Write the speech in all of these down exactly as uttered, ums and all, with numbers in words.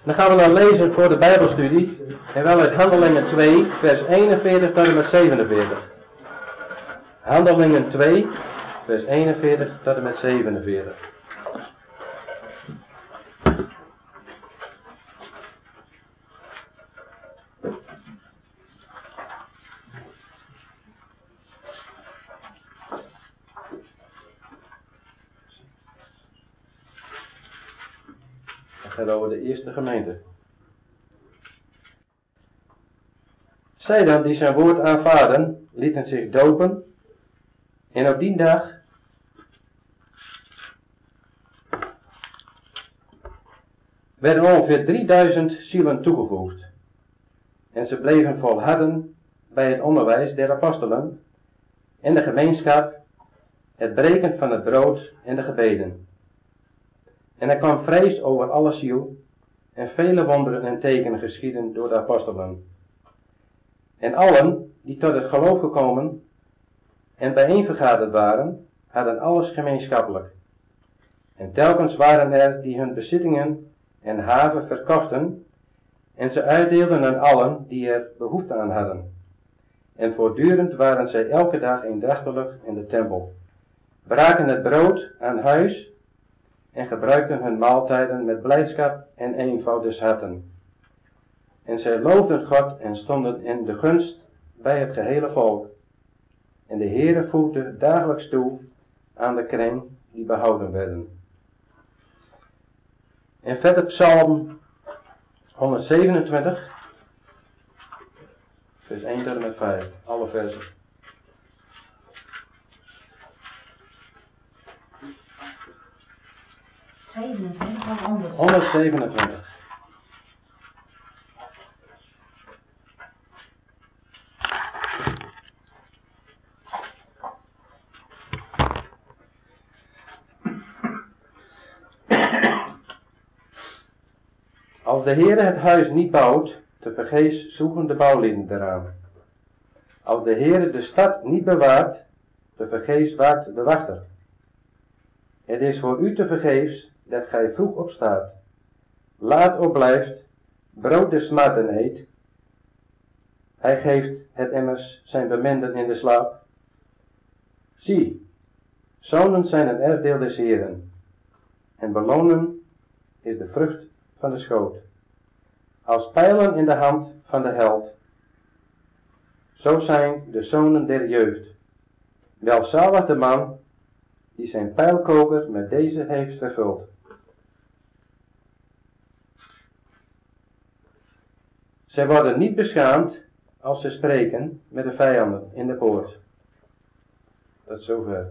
Dan gaan we dan lezen voor de Bijbelstudie. En wel uit Handelingen twee, vers eenenveertig tot en met zevenenveertig. Handelingen twee, vers eenenveertig tot en met zevenenveertig. Het gaat over de eerste gemeente. Zij dan die zijn woord aanvaarden, lieten zich dopen. En op die dag werden ongeveer drieduizend zielen toegevoegd. En ze bleven volharden bij het onderwijs der apostelen en de gemeenschap, het breken van het brood en de gebeden. En er kwam vrees over alle ziel, en vele wonderen en tekenen geschieden door de apostelen. En allen die tot het geloof gekomen en bijeenvergaderd waren, hadden alles gemeenschappelijk. En telkens waren er die hun bezittingen en haven verkochten, en ze uitdeelden aan allen die er behoefte aan hadden. En voortdurend waren zij elke dag eendrachtelijk in de tempel, braken het brood aan huis en gebruikten hun maaltijden met blijdschap en eenvoud des harten. En zij loofden God en stonden in de gunst bij het gehele volk. En de Heere voegde dagelijks toe aan de kring die behouden werden. En verder Psalm honderdzevenentwintig, vers één tot en met vijf, alle versen. honderdzevenentwintig. Als de Heere het huis niet bouwt, te vergeefs zoeken de bouwlieden eraan. Als de Heere de stad niet bewaart, te vergeefs waakt de wachter. Het is voor u te vergeefs dat gij vroeg opstaat, laat opblijft, brood des smarten eet. Hij geeft het immers zijn beminden in de slaap. Zie, zonen zijn een erfdeel des Heeren, en belonen is de vrucht van de schoot. Als pijlen in de hand van de held, zo zijn de zonen der jeugd. Welzalig de man die zijn pijlkoker met deze heeft vervuld. Zij worden niet beschaamd als ze spreken met de vijanden in de poort. Dat is zover.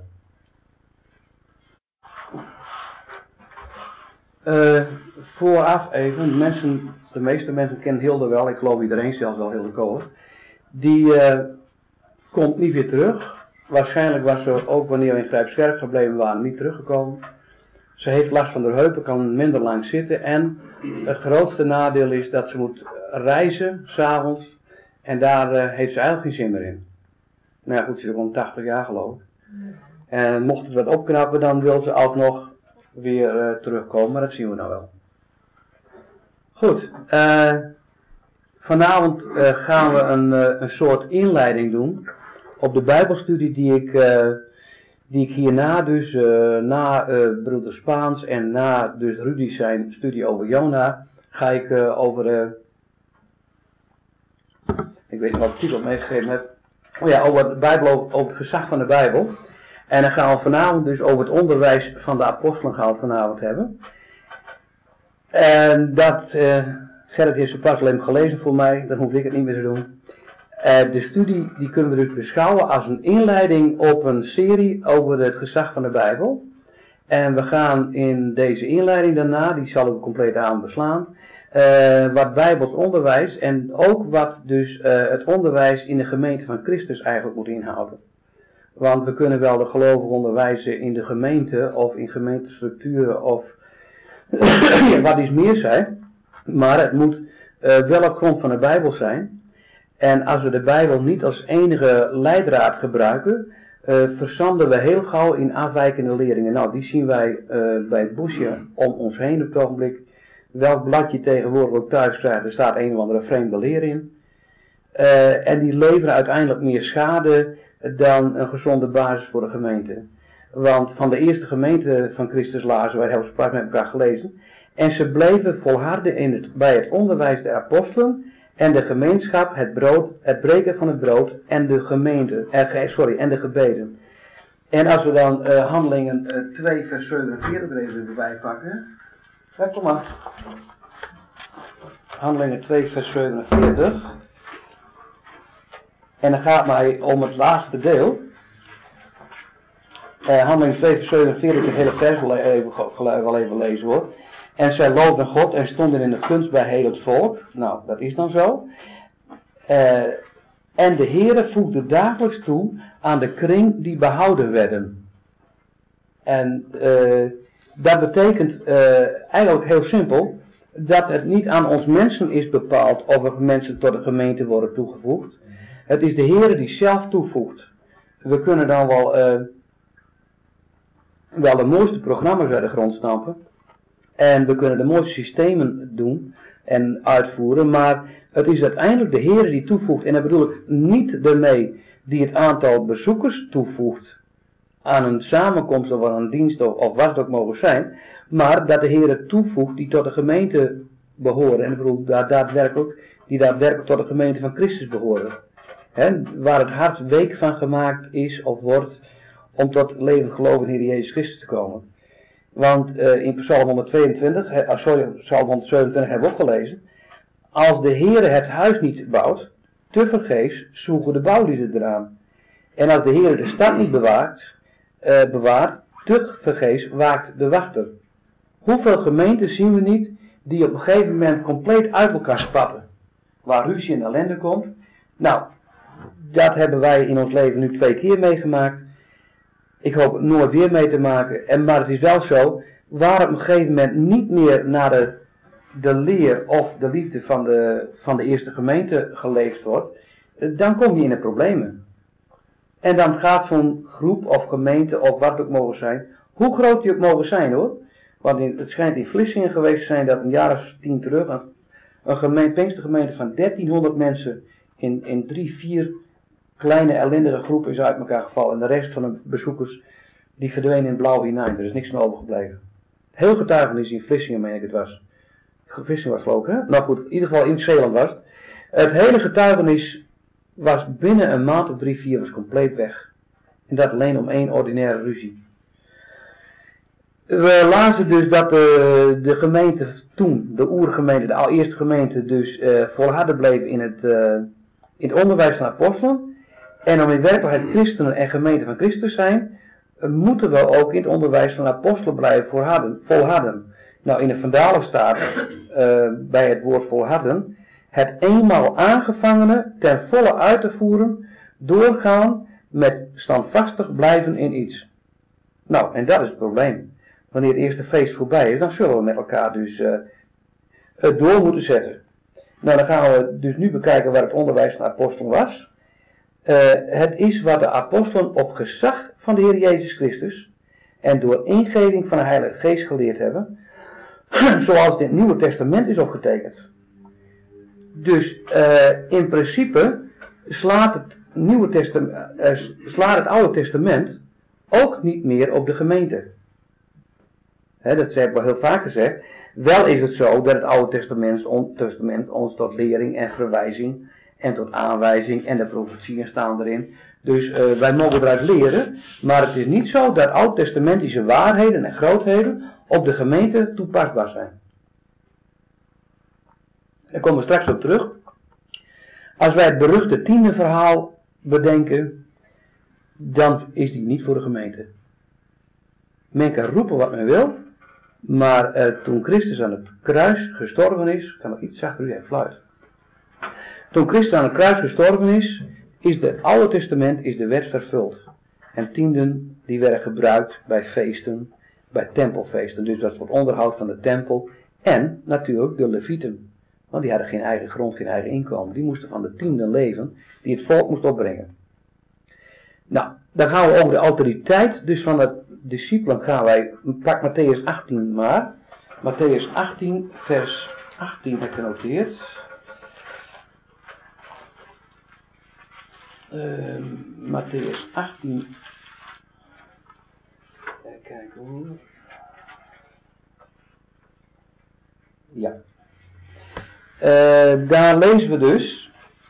Uh, vooraf even, mensen, de meeste mensen kennen Hilde wel, ik geloof iedereen zelfs wel Hilde Kolen. Die uh, komt niet weer terug. Waarschijnlijk was ze ook wanneer we in Grijpskerk gebleven waren niet teruggekomen. Ze heeft last van de heupen, kan minder lang zitten en het grootste nadeel is dat ze moet reizen, 's avonds, en daar uh, heeft ze eigenlijk geen zin meer in. Nou ja goed, ze is gewoon tachtig jaar geloof ik. En mocht het wat opknappen, dan wil ze alsnog weer uh, terugkomen, maar dat zien we nou wel. Goed, uh, vanavond uh, gaan we een, uh, een soort inleiding doen op de Bijbelstudie die ik, uh, die ik hierna dus, uh, na uh, broeder Spaans en na dus Rudy zijn studie over Jona, ga ik uh, over, uh, ik weet niet wat ik titel meegegeven heb, oh ja, over de Bijbel, over het gezag van de Bijbel. En dan gaan we vanavond dus over het onderwijs van de apostelen gaan we vanavond hebben. En dat, uh, Gerrit heeft ze pas alleen gelezen voor mij, dan hoef ik het niet meer te doen. Uh, de studie die kunnen we dus beschouwen als een inleiding op een serie over het gezag van de Bijbel. En we gaan in deze inleiding daarna, die zal ik compleet aan beslaan, uh, wat Bijbels onderwijs en ook wat dus uh, het onderwijs in de gemeente van Christus eigenlijk moet inhouden. Want we kunnen wel de gelovigen onderwijzen in de gemeente of in gemeentestructuren of wat iets meer zijn. Maar het moet uh, wel op grond van de Bijbel zijn. En als we de Bijbel niet als enige leidraad gebruiken, uh, verzanden we heel gauw in afwijkende leringen. Nou, die zien wij uh, bij het bosje om ons heen op het ogenblik. welk blad je tegenwoordig ook thuis krijgt, er staat een of andere vreemde leer in. Uh, en die leveren uiteindelijk meer schade dan een gezonde basis voor de gemeente. Want van de eerste gemeente van Christus lazen wij heel sprak met elkaar gelezen. En ze bleven volharden in het, bij het onderwijs der apostelen en de gemeenschap, het brood, het breken van het brood en de gemeente, eh, sorry, en de gebeden. En als we dan uh, Handelingen uh, twee vers zevenenveertig er even bij pakken. Ja, kom maar. Handelingen twee vers zevenenveertig. En dan gaat het mij om het laatste deel. Uh, Handelingen twee vers zevenenveertig, de hele vers wel even, wel even lezen hoor. En zij loofden God en stonden in de gunst bij heel het volk. Nou, dat is dan zo. Uh, en de Heere voegde dagelijks toe aan de kring die behouden werden. En uh, dat betekent uh, eigenlijk heel simpel, dat het niet aan ons mensen is bepaald of er mensen tot de gemeente worden toegevoegd. Het is de Heere die zelf toevoegt. We kunnen dan wel, uh, wel de mooiste programma's uit de grond stampen. En we kunnen de mooiste systemen doen en uitvoeren, maar het is uiteindelijk de Heer die toevoegt. En dat bedoel ik niet ermee die het aantal bezoekers toevoegt aan een samenkomst of aan een dienst of, of wat het ook mogen zijn, maar dat de Heer het toevoegt die tot de gemeente behoren. En ik bedoel daar daadwerkelijk, die daadwerkelijk tot de gemeente van Christus behoren. He, waar het hart week van gemaakt is of wordt om tot levend geloof in Heer Jezus Christus te komen. Want uh, in Psalm honderdtweeëntwintig, he, uh, sorry, Psalm honderdzevenentwintig hebben we ook gelezen. Als de Heere het huis niet bouwt, tevergeefs zoeken de bouwlieden eraan. En als de Heere de stad niet bewaakt, uh, bewaart, tevergeefs waakt de wachter. Hoeveel gemeenten zien we niet die op een gegeven moment compleet uit elkaar spatten. Waar ruzie en ellende komt. Nou, dat hebben wij in ons leven nu twee keer meegemaakt. Ik hoop het nooit weer mee te maken. En, maar het is wel zo, waar op een gegeven moment niet meer naar de, de leer of de liefde van de, van de eerste gemeente geleefd wordt, dan kom je in de problemen. En dan gaat zo'n groep of gemeente of wat het ook mogen zijn, hoe groot die ook mogen zijn hoor. Want in, het schijnt in Vlissingen geweest te zijn dat een jaar of tien terug een, een gemeente, Pinkstergemeente van dertienhonderd mensen in, in drie, vier kleine ellendige groepen is uit elkaar gevallen. En de rest van de bezoekers die verdwenen in het blauwe hinein. Er is niks meer overgebleven. Heel getuigenis in Vlissingen, meen ik het was. Vlissingen was geloof ik, hè? Nou goed, in ieder geval in Zeeland was het. Het hele getuigenis was binnen een maand of drie, vier was compleet weg. En dat alleen om één ordinaire ruzie. We lazen dus dat de, de gemeente toen, de oergemeente, de allereerste gemeente, dus uh, volharden bleef in het, uh, in het onderwijs van apostelen. En om in werkelijkheid christenen en gemeente van Christus zijn, moeten we ook in het onderwijs van apostelen blijven volharden. volharden. Nou, in de Vandalen staat uh, bij het woord volharden, het eenmaal aangevangene ten volle uit te voeren, doorgaan met standvastig blijven in iets. Nou, en dat is het probleem. Wanneer het eerste feest voorbij is, dan zullen we met elkaar dus uh, het door moeten zetten. Nou, dan gaan we dus nu bekijken waar het onderwijs van de apostelen was. Uh, het is wat de apostelen op gezag van de Heer Jezus Christus en door ingeving van de Heilige Geest geleerd hebben, zoals het in het Nieuwe Testament is opgetekend. Dus uh, in principe slaat het, Nieuwe Testament, uh, slaat het Oude Testament ook niet meer op de gemeente. He, dat heb ik wel heel vaak gezegd. Wel is het zo dat het Oude Testament, on, testament ons tot lering en verwijzing en tot aanwijzing en de profetieën staan erin. Dus uh, wij mogen eruit leren, maar het is niet zo dat oud-testamentische waarheden en grootheden op de gemeente toepasbaar zijn. Daar komen we straks op terug. Als wij het beruchte tiende verhaal bedenken, dan is die niet voor de gemeente. Men kan roepen wat men wil, maar uh, toen Christus aan het kruis gestorven is, kan nog iets zachter u fluit. Toen Christus aan het kruis gestorven is, is het Oude Testament is de wet vervuld. En tienden die werden gebruikt bij feesten, bij tempelfeesten. Dus dat voor het onderhoud van de tempel. En natuurlijk de levieten. Want die hadden geen eigen grond, geen eigen inkomen. Die moesten van de tienden leven die het volk moest opbrengen. Nou, dan gaan we over de autoriteit dus van de discipelen gaan wij, pak Matthäus achttien maar. Matthäus achttien, vers achttien heb ik genoteerd. Uh, Matthäus achttien. Even kijken hoor. Ja. Uh, daar lezen we dus.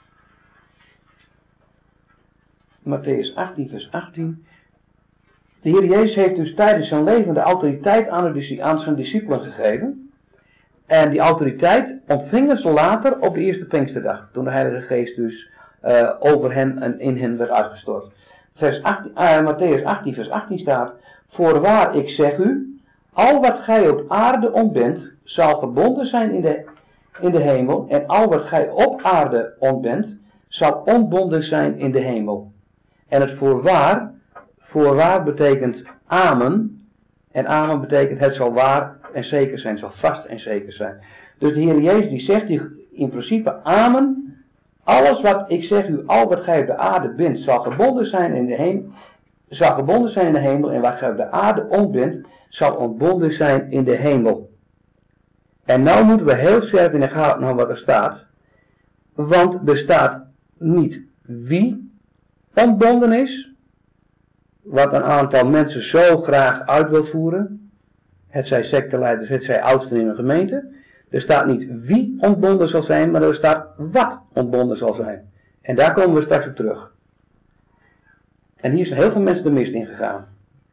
Matthäus achttien, vers achttien. De Heer Jezus heeft dus tijdens zijn leven de autoriteit aan, de, aan zijn discipelen gegeven. En die autoriteit ontvingen ze later op de eerste Pinksterdag. Toen de Heilige Geest dus uh, over hen en in hen werd uitgestort. Vers achttien, uh, Matthäus achttien, vers achttien staat. Voorwaar, ik zeg u, al wat gij op aarde ontbent, zal verbonden zijn in de, in de hemel. En al wat gij op aarde ontbent, zal ontbonden zijn in de hemel. En het voorwaar, voorwaar betekent amen. En amen betekent het zal waar en zeker zijn, het zal vast en zeker zijn. Dus de Heer Jezus die zegt in principe amen. Alles wat ik zeg u, al wat gij op de aarde bindt, zal gebonden zijn in de hemel. Zal gebonden zijn in de hemel. En wat gij op de aarde ontbindt, zal ontbonden zijn in de hemel. En nou moeten we heel scherp in de gaten houden wat er staat. Want er staat niet wie ontbonden is. Wat een aantal mensen zo graag uit wil voeren. Het zij secteleiders, het zij oudsten in een gemeente. Er staat niet wie ontbonden zal zijn, maar er staat wat ontbonden zal zijn. En daar komen we straks op terug. En hier zijn heel veel mensen de mist in gegaan.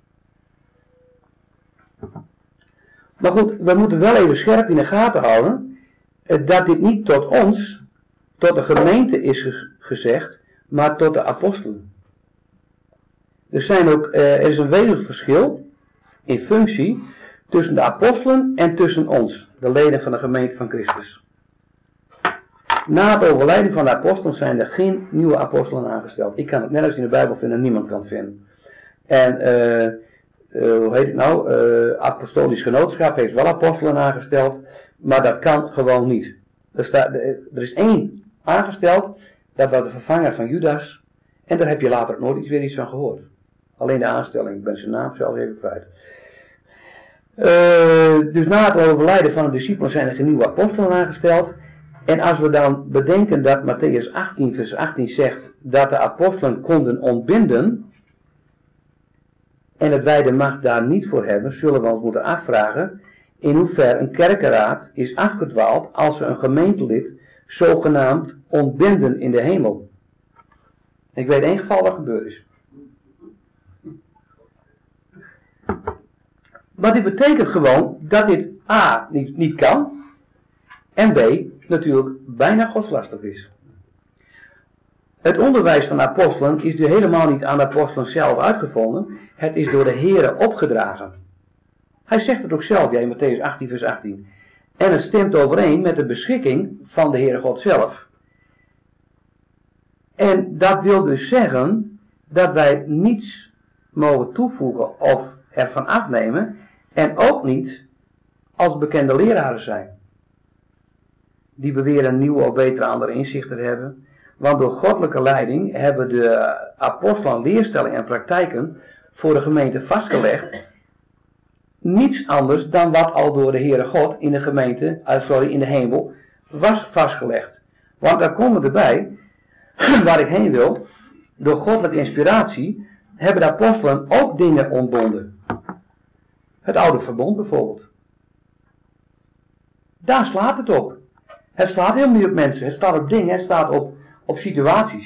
Maar goed, we moeten wel even scherp in de gaten houden. Dat dit niet tot ons, tot de gemeente is gezegd, maar tot de apostelen. Er, zijn ook, er is een wezenlijk verschil in functie tussen de apostelen en tussen ons, de leden van de gemeente van Christus. Na het overlijden van de apostelen zijn er geen nieuwe apostelen aangesteld. Ik kan het nergens in de Bijbel vinden, niemand kan het vinden. En, uh, uh, hoe heet het nou, uh, apostolisch genootschap heeft wel apostelen aangesteld, maar dat kan gewoon niet. Er, staat, er is één aangesteld, dat was de vervanger van Judas, en daar heb je later nooit iets weer iets van gehoord. Alleen de aanstelling, ik ben zijn naam zelf even kwijt. Uh, dus na het overlijden van de discipelen zijn er geen nieuwe apostelen aangesteld. En als we dan bedenken dat Matthäus achttien vers achttien zegt dat de apostelen konden ontbinden en dat wij de macht daar niet voor hebben, zullen we ons moeten afvragen in hoeverre een kerkenraad is afgedwaald als ze een gemeentelid zogenaamd ontbinden in de hemel. Ik weet één geval wat gebeurd is. Maar dit betekent gewoon dat dit A niet, niet kan en B natuurlijk bijna godslastig is. Het onderwijs van de apostelen is dus helemaal niet aan de apostelen zelf uitgevonden. Het is door de Here opgedragen. Hij zegt het ook zelf, ja, in Matthäus achttien vers achttien. En het stemt overeen met de beschikking van de Heere God zelf. En dat wil dus zeggen dat wij niets mogen toevoegen of ervan afnemen. En ook niet als bekende leraren zijn. Die beweren nieuwe of betere andere inzichten te hebben. Want door goddelijke leiding hebben de apostelen leerstellingen en praktijken voor de gemeente vastgelegd. Niets anders dan wat al door de Heere God in de gemeente, uh, sorry, in de hemel was vastgelegd. Want daar komen erbij, waar ik heen wil, door goddelijke inspiratie hebben de apostelen ook dingen ontbonden. Het oude verbond bijvoorbeeld. Daar slaat het op. Het staat helemaal niet op mensen, het staat op dingen, het staat op, op situaties.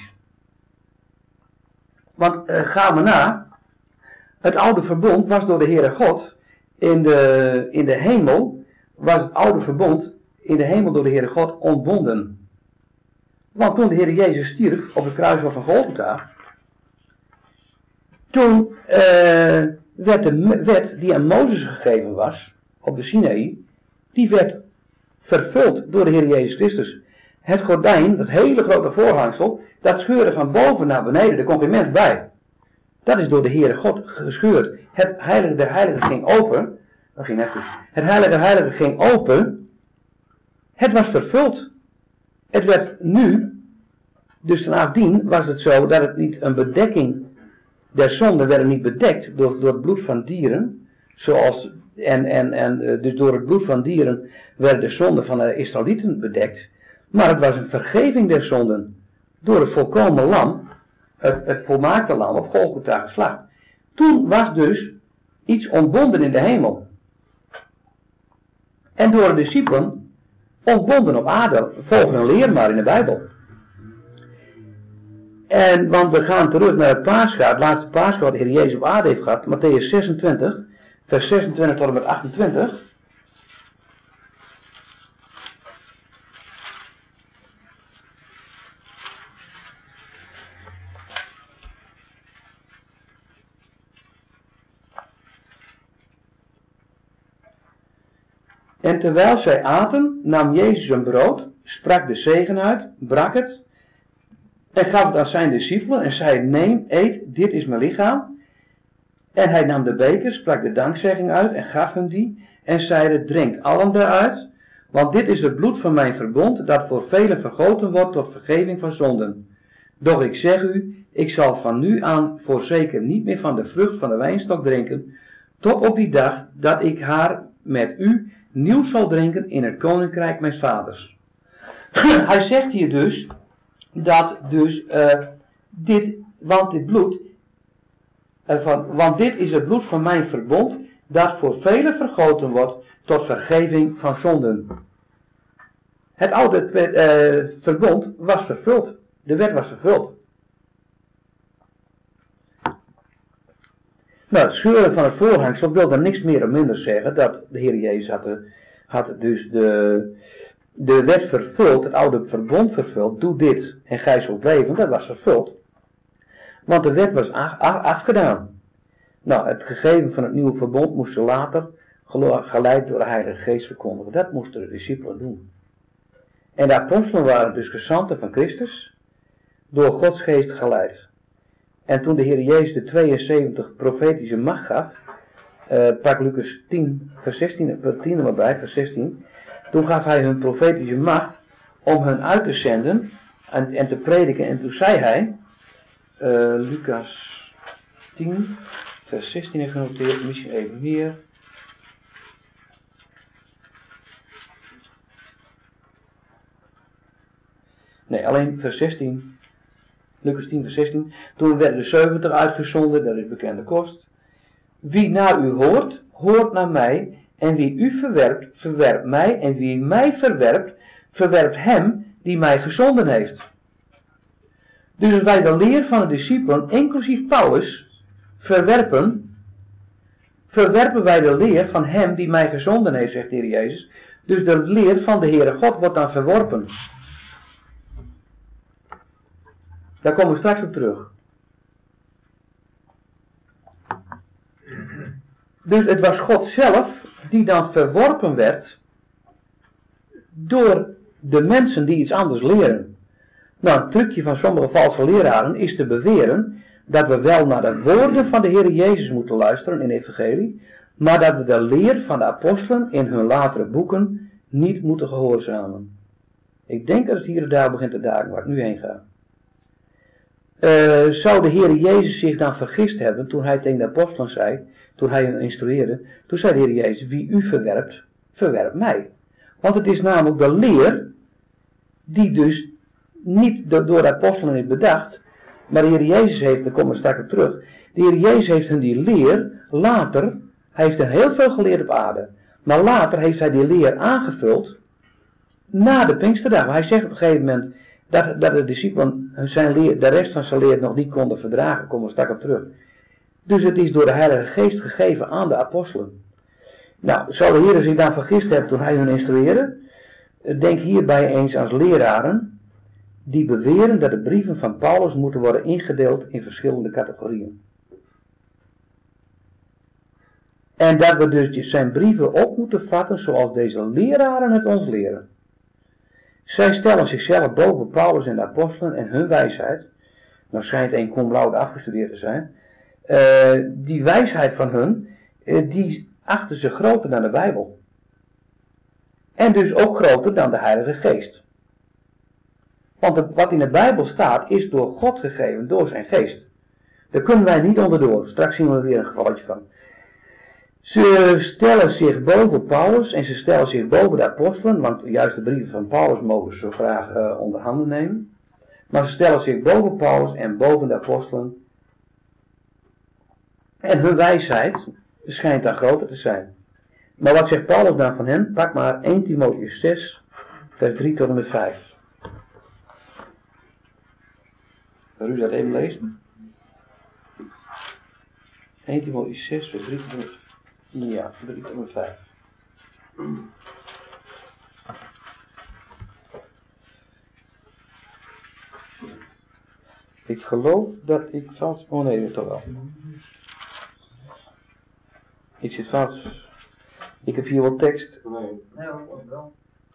Want uh, gaan we na, het oude verbond was door de Heere God, in de, in de hemel was het oude verbond in de hemel door de Heere God ontbonden. Want toen de Heer Jezus stierf op het kruishof van Golgotha, toen uh, werd de wet die aan Mozes gegeven was, op de Sinaï, die werd vervuld door de Heer Jezus Christus. Het gordijn, dat hele grote voorhangsel, dat scheurde van boven naar beneden, er kon geen mens bij. Dat is door de Heere God gescheurd. Het heilige der heiligen ging open. Dat ging net dus. Het heilige der heiligen ging open. Het was vervuld. Het werd nu, dus nadien was het zo dat het niet een bedekking der zonde werd niet bedekt door, door het bloed van dieren, Zoals, en, en, en dus door het bloed van dieren werden de zonden van de Israëlieten bedekt. Maar het was een vergeving der zonden. Door het volkomen lam, het, het volmaakte lam op Golgotha geslacht. Toen was dus iets ontbonden in de hemel. En door de discipelen ontbonden op aarde, volgens een leer maar in de Bijbel. En, want we gaan terug naar het Pascha, het laatste Pascha wat de Heer Jezus op aarde heeft gehad, Matthäus zesentwintig, vers zesentwintig tot en met achtentwintig. En terwijl zij aten, nam Jezus een brood, sprak de zegen uit, brak het, en gaf het aan zijn discipelen en zei, neem, eet, dit is mijn lichaam. En hij nam de beker, sprak de dankzegging uit en gaf hem die, en zeide, drink allen daaruit, want dit is het bloed van mijn verbond, dat voor velen vergoten wordt tot vergeving van zonden. Doch ik zeg u, ik zal van nu aan voorzeker niet meer van de vrucht van de wijnstok drinken, tot op die dag dat ik haar met u nieuw zal drinken in het koninkrijk mijn vaders. Hij zegt hier dus, dat dus, uh, dit, want dit bloed, uh, van, want dit is het bloed van mijn verbond, dat voor velen vergoten wordt tot vergeving van zonden. Het oude uh, verbond was vervuld. De wet was vervuld. Nou, het scheuren van het voorhangsel wil dan niks meer of minder zeggen dat de Heer Jezus had, de, had dus de, de wet vervuld, het oude verbond vervuld, doe dit en gij zult leven, dat was vervuld. Want de wet was af, af, afgedaan. Nou, het gegeven van het nieuwe verbond moest ze later geleid door de Heilige Geest verkondigen. Dat moesten de discipelen doen. En de apostelen waren dus gezanten van Christus, door Gods Geest geleid. En toen de Heer Jezus de tweeënzeventig profetische macht gaf, uh, pak Lucas tien, vers zestien, tien er maar bij, vers zestien. Toen gaf hij hun profetische macht om hen uit te zenden en, en te prediken. En toen zei hij, uh, Lucas tien, vers zestien heeft genoteerd, misschien even meer. Nee, alleen vers zestien. Lucas tien vers zestien. Toen werden de zeventig uitgezonden, dat is bekende kost. Wie naar u hoort, hoort naar mij. En wie u verwerpt, verwerpt mij. En wie mij verwerpt, verwerpt hem die mij gezonden heeft. Dus als wij de leer van de discipelen, inclusief Paulus, verwerpen, verwerpen wij de leer van hem die mij gezonden heeft, zegt de Heer Jezus. Dus de leer van de Heere God wordt dan verworpen. Daar komen we straks op terug. Dus het was God zelf die dan verworpen werd door de mensen die iets anders leren. Nou, een trucje van sommige valse leraren is te beweren dat we wel naar de woorden van de Heer Jezus moeten luisteren in de evangelie, maar dat we de leer van de apostelen in hun latere boeken niet moeten gehoorzamen. Ik denk dat het hier en daar begint te duiken waar ik nu heen ga. Uh, zou de Heer Jezus zich dan vergist hebben toen hij tegen de apostelen zei, toen hij hen instrueerde, toen zei de Heer Jezus, wie u verwerpt, verwerpt mij. Want het is namelijk de leer die dus niet door de apostelen is bedacht, maar de Heer Jezus heeft, daar komen we straks op terug, de Heer Jezus heeft hen die leer later, hij heeft er heel veel geleerd op aarde, maar later heeft hij die leer aangevuld na de Pinksterdag. Hij zegt op een gegeven moment dat, dat de discipelen zijn leer, de rest van zijn leer nog niet konden verdragen, komen we straks op terug. Dus het is door de Heilige Geest gegeven aan de apostelen. Nou, zou de Heer zich dan vergist hebben toen hij hun instrueerde? Denk hierbij eens aan leraren die beweren dat de brieven van Paulus moeten worden ingedeeld in verschillende categorieën. En dat we dus zijn brieven op moeten vatten zoals deze leraren het ons leren. Zij stellen zichzelf boven Paulus en de apostelen en hun wijsheid. Nou schijnt een cum laude afgestudeerd te zijn. Uh, die wijsheid van hun, uh, die achten ze groter dan de Bijbel. En dus ook groter dan de Heilige Geest. Want het, wat in de Bijbel staat, is door God gegeven, door zijn geest. Daar kunnen wij niet onderdoor. Straks zien we er weer een gevalletje van. Ze stellen zich boven Paulus en ze stellen zich boven de apostelen, want juist de brieven van Paulus mogen ze graag uh, onder handen nemen. Maar ze stellen zich boven Paulus en boven de apostelen. En hun wijsheid schijnt dan groter te zijn. Maar wat zegt Paulus dan van hen? Pak maar eerste Timotheüs zes, vers drie tot en met vijf. Wil u dat even lezen? eerste Timotheüs zes, vers drie tot en met vijf. Ja, drie tot en met vijf. Ik geloof dat ik vast... Oh nee, toch wel. Ik zit vast. Ik heb hier wel tekst. Nee. Nee, ook wel.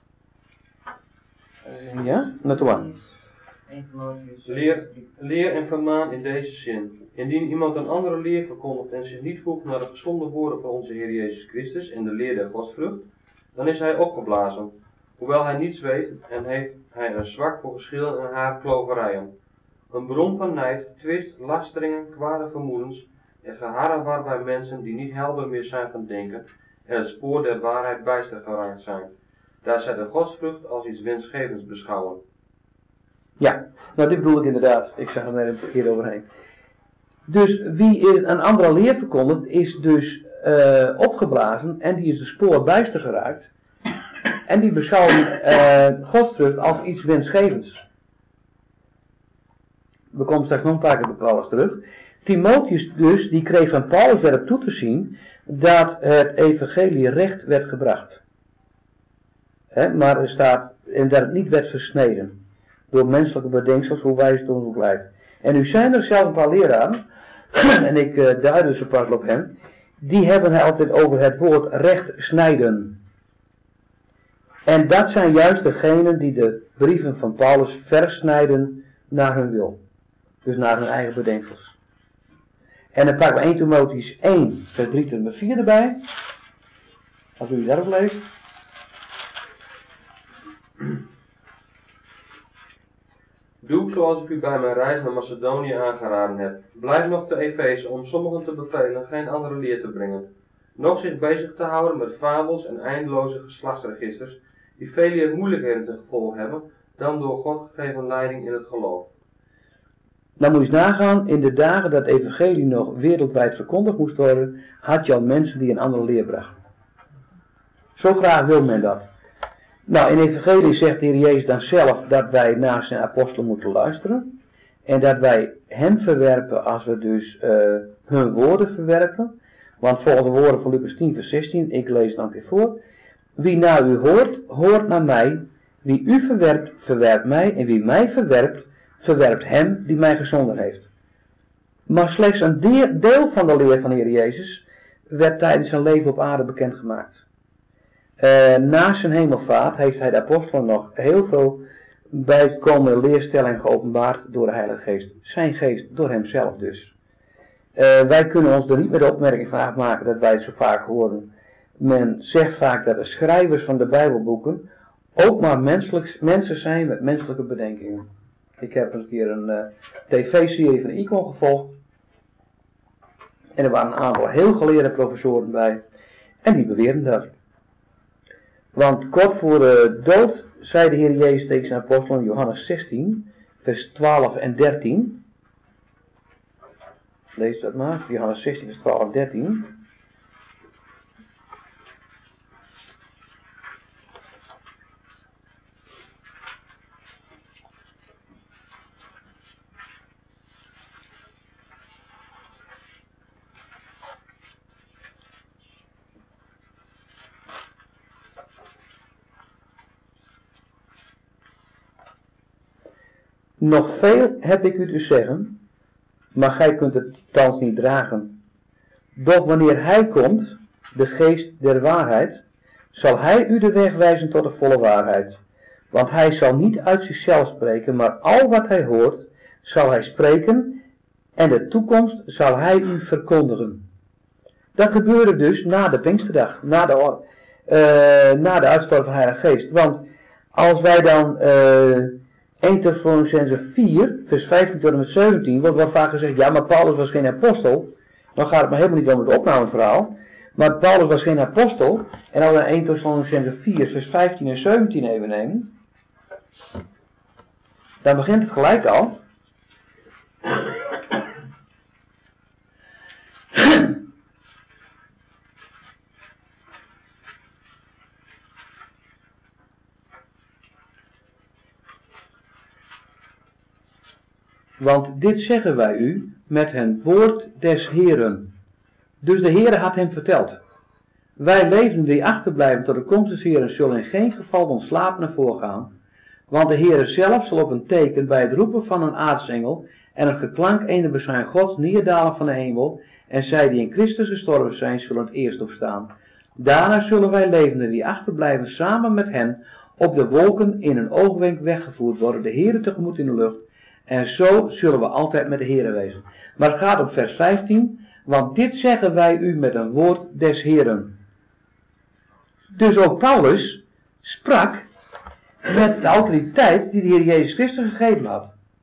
Uh, ja? Net one. Leer, leer en vermaan in deze zin. Indien iemand een andere leer verkondigt en zich niet voegt naar de gezonde woorden van onze Heer Jezus Christus en de leer der godsvrucht, dan is hij opgeblazen. Hoewel hij niets weet en heeft hij een zwak voor geschillen en haarkloverijen. Een bron van nijd, twist, lasteringen, kwade vermoedens en geharren waarbij mensen die niet helder meer zijn van denken en het spoor der waarheid bijster geraakt zijn. Daar zij de godsvrucht als iets winstgevends beschouwen. Ja, nou dit bedoel ik inderdaad. Ik zag er net een keer overheen. Dus wie een andere leer verkondigt is dus uh, opgeblazen en die is de spoor bijster geraakt. En die beschouwen uh, godsvrucht als iets winstgevends. We komen straks nog een paar keer op Paulus terug. Timotheus dus, die kreeg van Paulus erop toe te zien dat het evangelie recht werd gebracht. He, maar er staat, en dat het niet werd versneden. Door menselijke bedenksels, hoe wijs het ons ook lijkt. En nu zijn er zelf een paar leraren, en ik uh, duid dus een paar op hen, die hebben het altijd over het woord recht snijden. En dat zijn juist degenen die de brieven van Paulus versnijden naar hun wil. Dus naar hun eigen bedenksels. En dan pakken we eerste Timotheüs één, vers drie tot en met vier erbij. Als u daarop leest. Doe zoals ik u bij mijn reis naar Macedonië aangeraden heb. Blijf nog te Efeze om sommigen te bevelen geen andere leer te brengen. Nog zich bezig te houden met fabels en eindeloze geslachtsregisters, die vele moeilijkheden ten gevolg hebben, dan door God gegeven leiding in het geloof. Dan moet je eens nagaan, in de dagen dat het evangelie nog wereldwijd verkondigd moest worden, had je al mensen die een andere leer brachten. Zo graag wil men dat. Nou, in het evangelie zegt de Heer Jezus dan zelf dat wij naar zijn apostelen moeten luisteren. En dat wij hem verwerpen als we dus uh, hun woorden verwerpen. Want volgens de woorden van Lucas tien vers zestien, ik lees het dan een keer voor. Wie naar u hoort, hoort naar mij. Wie u verwerpt, verwerpt mij. En wie mij verwerpt, verwerpt hem die mij gezonden heeft. Maar slechts een deel van de leer van de Heer Jezus werd tijdens zijn leven op aarde bekendgemaakt. Uh, na zijn hemelvaart heeft hij de apostelen nog heel veel bijkomende leerstellingen geopenbaard door de Heilige Geest. Zijn geest, door hemzelf dus. Uh, wij kunnen ons er niet met de opmerking van maken dat wij het zo vaak horen. Men zegt vaak dat de schrijvers van de Bijbelboeken ook maar menselijk, mensen zijn met menselijke bedenkingen. Ik heb een keer een uh, tv-serie van Icon gevolgd. En er waren een aantal heel geleerde professoren bij. En die beweerden dat. Want kort voor de dood zei de Heer Jezus tegen zijn apostelen in Johannes zestien, vers twaalf en dertien. Lees dat maar, Johannes zestien, vers twaalf en dertien. Nog veel heb ik u te zeggen, maar gij kunt het thans niet dragen. Doch wanneer hij komt, de geest der waarheid, zal hij u de weg wijzen tot de volle waarheid. Want hij zal niet uit zichzelf spreken, maar al wat hij hoort, zal hij spreken en de toekomst zal hij u verkondigen. Dat gebeurde dus na de Pinksterdag, na de, uh, na de uitstorting van de Heilige Geest. Want als wij dan uh, eerste Thessalonicenzen vier, vers vijftien tot en met zeventien, wordt wel vaak gezegd, ja, maar Paulus was geen apostel. Dan gaat het maar helemaal niet om het opnameverhaal. Maar Paulus was geen apostel. En als we Eerste Thessalonicenzen vier, vers vijftien en zeventien even nemen. Dan begint het gelijk al. Want dit zeggen wij u met het woord des Heeren. Dus de Heere had hem verteld. Wij levenden die achterblijven tot de komst des Heeren zullen in geen geval ontslapen ervoor gaan. Want de Heere zelf zal op een teken bij het roepen van een aartsengel en het geklank ene bezuin Gods neerdalen van de hemel. En zij die in Christus gestorven zijn zullen het eerst opstaan. Daarna zullen wij levenden die achterblijven samen met hen op de wolken in een oogwenk weggevoerd worden. De Heere tegemoet in de lucht. En zo zullen we altijd met de Heere wezen. Maar het gaat om vers vijftien. Want dit zeggen wij u met een woord des Heeren. Dus ook Paulus sprak met de autoriteit die de Heer Jezus Christus gegeven had.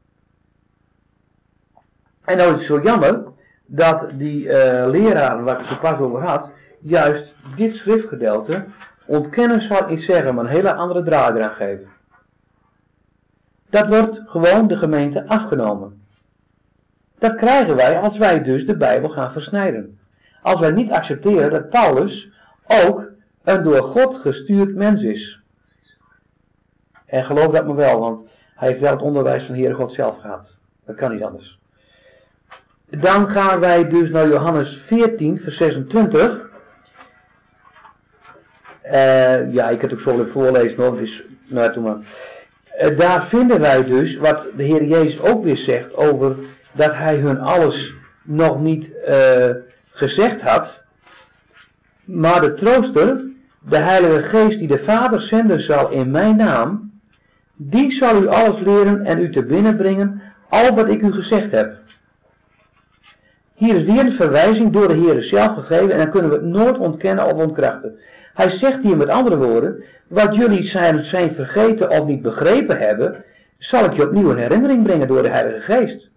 En nou is het zo jammer dat die uh, leraren waar ik het zo pas over had, juist dit schriftgedeelte ontkennen zal ik zeggen, maar een hele andere draai eraan geven. Dat wordt gewoon de gemeente afgenomen. Dat krijgen wij als wij dus de Bijbel gaan versnijden. Als wij niet accepteren dat Paulus ook een door God gestuurd mens is. En geloof dat me wel, want hij heeft wel het onderwijs van de Heere God zelf gehad. Dat kan niet anders. Dan gaan wij dus naar Johannes veertien, vers zesentwintig. Uh, ja, ik heb het ook zo willen voorlezen hoor, dus nou toen maar. Uh, daar vinden wij dus wat de Heer Jezus ook weer zegt over dat hij hun alles nog niet uh, gezegd had. Maar de trooster, de Heilige Geest die de Vader zenden zal in mijn naam, die zal u alles leren en u te binnen brengen, al wat ik u gezegd heb. Hier is weer een verwijzing door de Heer zelf gegeven en dan kunnen we het nooit ontkennen of ontkrachten. Hij zegt hier met andere woorden, wat jullie zijn, zijn vergeten of niet begrepen hebben, zal ik je opnieuw in herinnering brengen door de Heilige Geest.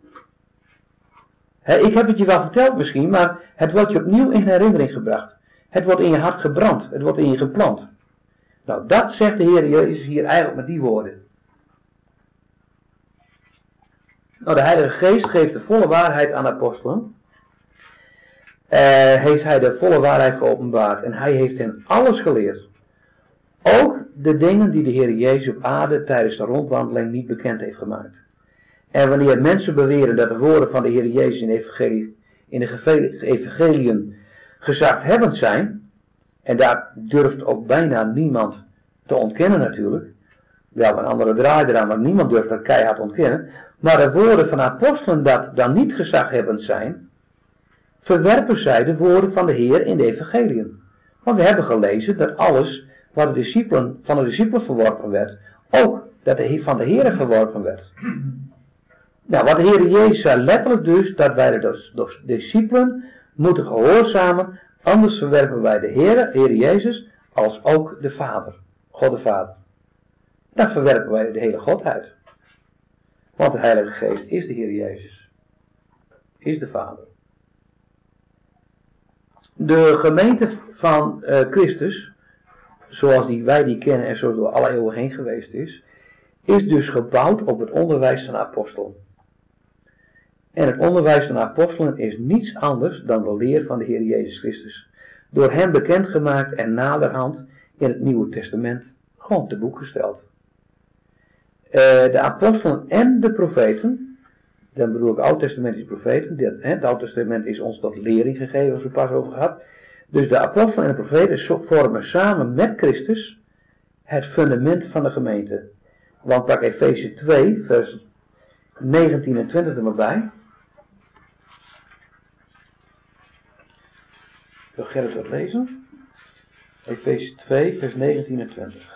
He, ik heb het je wel verteld misschien, maar het wordt je opnieuw in herinnering gebracht. Het wordt in je hart gebrand, het wordt in je geplant. Nou, dat zegt de Heer Jezus hier eigenlijk met die woorden. Nou, de Heilige Geest geeft de volle waarheid aan de apostelen. Uh, heeft hij de volle waarheid geopenbaard en hij heeft hen alles geleerd. Ook de dingen die de Heer Jezus op aarde tijdens de rondwandeling niet bekend heeft gemaakt. En wanneer mensen beweren dat de woorden van de Heer Jezus in de, evangelie, in de evangeliën gezaghebbend zijn, en daar durft ook bijna niemand te ontkennen natuurlijk, wel een andere draai eraan, maar niemand durft dat keihard ontkennen, maar de woorden van de apostelen dat dan niet gezaghebbend zijn, verwerpen zij de woorden van de Heer in de evangeliën. Want we hebben gelezen dat alles wat de discipelen, van de discipelen verworpen werd, ook dat de, van de Heer verworpen werd. Nou, wat de Heer Jezus zei letterlijk dus, dat wij de, de discipelen moeten gehoorzamen, anders verwerpen wij de Heer, Heer Jezus, als ook de Vader, God de Vader. Dan verwerpen wij de hele Godheid. Want de Heilige Geest is de Heer Jezus, is de Vader. De gemeente van uh, Christus, zoals die, wij die kennen en zo door alle eeuwen heen geweest is, is dus gebouwd op het onderwijs van de apostelen. En het onderwijs van de apostelen is niets anders dan de leer van de Heer Jezus Christus. Door hem bekendgemaakt en naderhand in het Nieuwe Testament gewoon te boek gesteld. Uh, de apostelen en de profeten, dan bedoel ik oud-testamentische profeten, dit, hè, het Oude Testament is ons tot lering gegeven, als we het pas over gehad. Dus de apostelen en de profeten vormen samen met Christus het fundament van de gemeente. Want pak Efeze twee, vers negentien en twintig er maar bij. Wil Gerrit dat lezen? Efeze twee, vers negentien en twintig.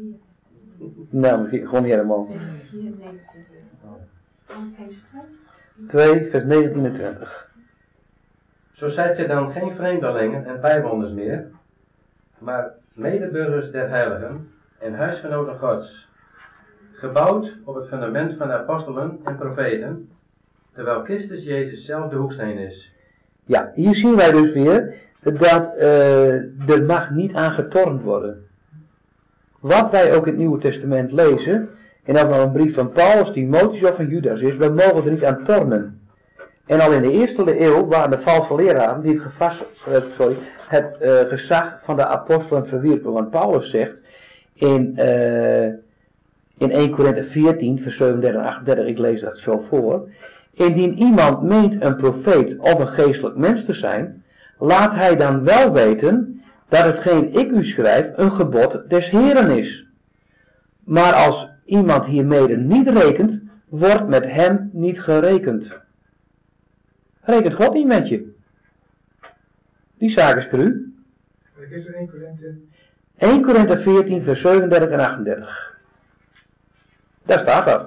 Nou, gewoon niet helemaal. Efeze twee. twee, vers negentien en twintig. Zo zijt gij dan geen vreemdelingen en bijwoners meer, maar medeburgers der heiligen en huisgenoten Gods, gebouwd op het fundament van de apostelen en profeten, terwijl Christus Jezus zelf de hoeksteen is. Ja, hier zien wij dus weer dat uh, er mag niet aan getornd worden. Wat wij ook in het Nieuwe Testament lezen, en ook nog een brief van Paulus, Timotheus of van Judas is, we mogen er niet aan tornen. En al in de eerste eeuw waren de valse leraren die het, gevast, uh, sorry, het uh, gezag van de apostelen verwierpen. Want Paulus zegt in, uh, in eerste Korinthe veertien, vers zevenendertig en achtendertig, ik lees dat zo voor. Indien iemand meent een profeet of een geestelijk mens te zijn, laat hij dan wel weten dat hetgeen ik u schrijf een gebod des Heren is. Maar als iemand hiermede niet rekent, wordt met hem niet gerekend. Rekent God niet met je? Die zaak is cru. Wat is er één Korinthe? eerste Korinthe veertien, vers zevenendertig en achtendertig. Daar staat dat.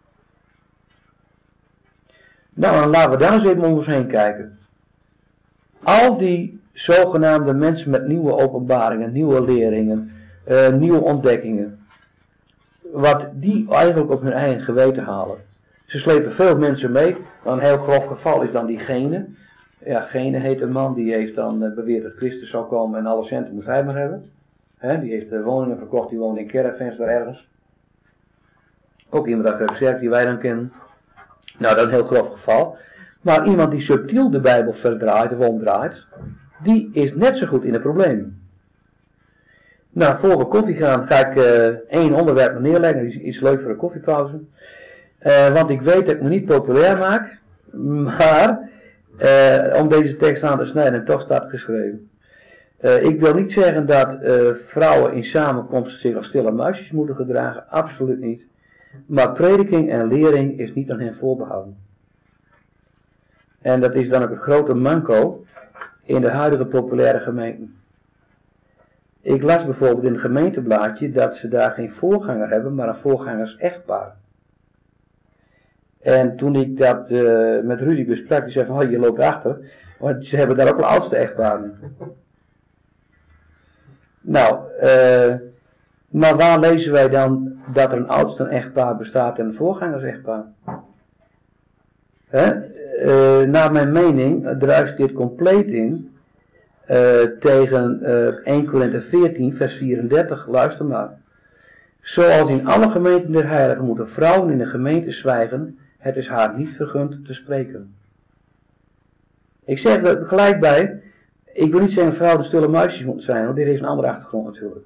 Nou, dan laten we daar eens even om ons heen kijken. Al die zogenaamde mensen met nieuwe openbaringen, nieuwe leringen, uh, nieuwe ontdekkingen. Wat die eigenlijk op hun eigen geweten halen. Ze slepen veel mensen mee. Een heel grof geval is dan diegene. Ja, Gene heet een man, die heeft dan uh, beweerd dat Christus zou komen en alle centen moet hij maar hebben. He, die heeft uh, woningen verkocht, die woont in caravans daar ergens. Ook iemand uit de kerk die wij dan kennen. Nou, dat is een heel grof geval. Maar iemand die subtiel de Bijbel verdraait of omdraait, die is net zo goed in de problemen. Nou, voor we koffie gaan, ga ik uh, één onderwerp neerleggen. Dat is, is leuk voor een koffiepauze. Uh, want ik weet dat ik me niet populair maak. Maar, uh, om deze tekst aan te snijden, en toch staat geschreven. Uh, ik wil niet zeggen dat uh, vrouwen in samenkomsten zich als stille muisjes moeten gedragen. Absoluut niet. Maar prediking en lering is niet aan hen voorbehouden. En dat is dan ook een grote manco in de huidige populaire gemeenten. Ik las bijvoorbeeld in het gemeenteblaadje dat ze daar geen voorganger hebben, maar een voorgangers-echtpaar. En toen ik dat uh, met Rudy besprak, die zei van, oh, je loopt achter, want ze hebben daar ook wel oudste echtparen. Nou, uh, maar waar lezen wij dan dat er een oudste echtpaar bestaat en een voorgangers-echtpaar? Hè? Uh, naar mijn mening druist dit compleet in uh, tegen uh, eerste Korinthe veertien vers vierendertig, luister maar. Zoals in alle gemeenten der heiligen moeten vrouwen in de gemeente zwijgen, het is haar niet vergund te spreken. Ik zeg er gelijk bij, ik wil niet zeggen vrouwen de stille muisjes moeten zijn, want dit heeft een andere achtergrond natuurlijk.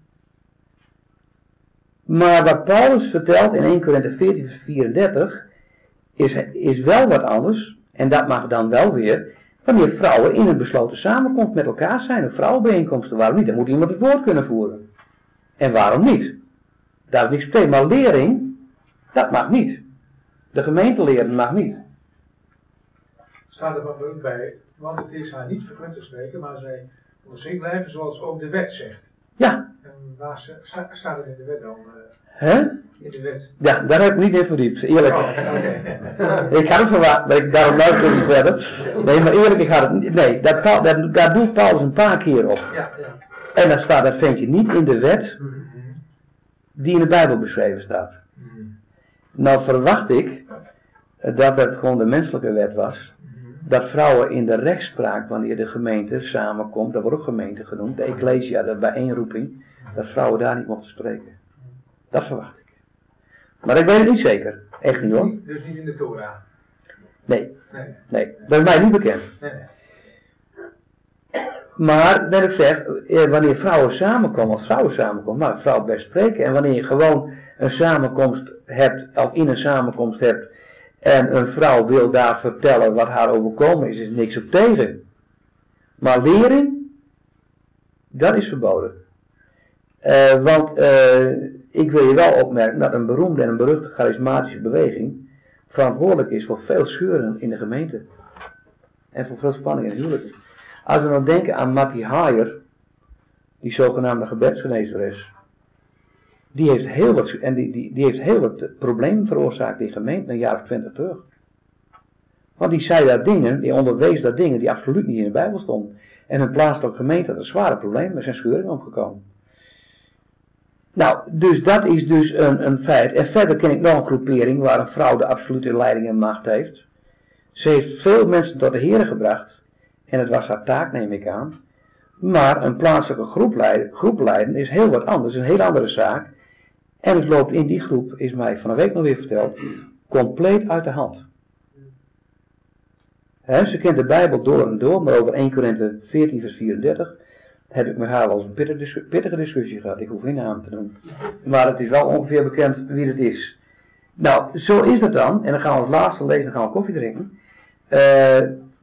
Maar wat Paulus vertelt in eerste Korinthe veertien vers vierendertig is, is wel wat anders, en dat mag dan wel weer, wanneer vrouwen in een besloten samenkomst met elkaar zijn, of vrouwenbijeenkomsten, waarom niet? Dan moet iemand het woord kunnen voeren. En waarom niet? Daar is niks tegen, maar lering, dat mag niet. De gemeente leren mag niet. Staat er van ook bij, want het is haar niet vergund te spreken, maar zij moet zin blijven zoals ook de wet zegt. Ja. En waar sta, staat het in de wet dan? Uh, Hè? In de wet. Ja, daar heb ik niet in verdiept, eerlijk. Oh, okay. Ik had het verwacht, dat ik daarom luister niet verder. Nee, maar eerlijk, ik had het niet. Nee, dat, dat, daar doet Paulus een paar keer op. Ja, ja. En dan staat dat vind je niet in de wet die in de Bijbel beschreven staat. Nou verwacht ik dat het gewoon de menselijke wet was. Dat vrouwen in de rechtspraak, wanneer de gemeente samenkomt, dat wordt ook gemeente genoemd, de ecclesia, de bijeenroeping, dat vrouwen daar niet mochten spreken. Dat verwacht ik. Maar ik weet het niet zeker. Echt niet hoor. Dus niet in de Torah? Nee. Nee. Nee. Dat is mij niet bekend. Nee, nee. Maar, net ik zeg, wanneer vrouwen samenkomen, als vrouwen samenkomen, mag vrouwen best spreken. En wanneer je gewoon een samenkomst hebt, of in een samenkomst hebt, en een vrouw wil daar vertellen wat haar overkomen is, is niks op tegen. Maar lering, dat is verboden. Uh, want uh, ik wil je wel opmerken dat een beroemde en een beruchte charismatische beweging verantwoordelijk is voor veel scheuren in de gemeente. En voor veel spanning in huwelijken. Als we nou denken aan Mattie Haier, die zogenaamde gebedsgenezeres, die heeft heel wat, en die, die, die heeft heel wat problemen veroorzaakt in gemeenten een jaar of twintig terug. Want die zei daar dingen, die onderwees daar dingen die absoluut niet in de Bijbel stonden. En een plaatselijke gemeente had een zware probleem, er zijn scheuringen opgekomen. Nou, dus dat is dus een, een feit. En verder ken ik nog een groepering waar een vrouw de absolute leiding en macht heeft. Ze heeft veel mensen tot de Here gebracht. En het was haar taak, neem ik aan. Maar een plaatselijke groep leiden, groep leiden is heel wat anders, een heel andere zaak. En het loopt in die groep, is mij van een week nog weer verteld, compleet uit de hand. He, ze kent de Bijbel door en door, maar over eerste Korinthe veertien vers vierendertig heb ik met haar wel eens een pittige, discussie, pittige discussie gehad. Ik hoef geen naam te doen. Maar het is wel ongeveer bekend wie het is. Nou, zo is het dan. En dan gaan we het laatste lezen en gaan we koffie drinken. Uh,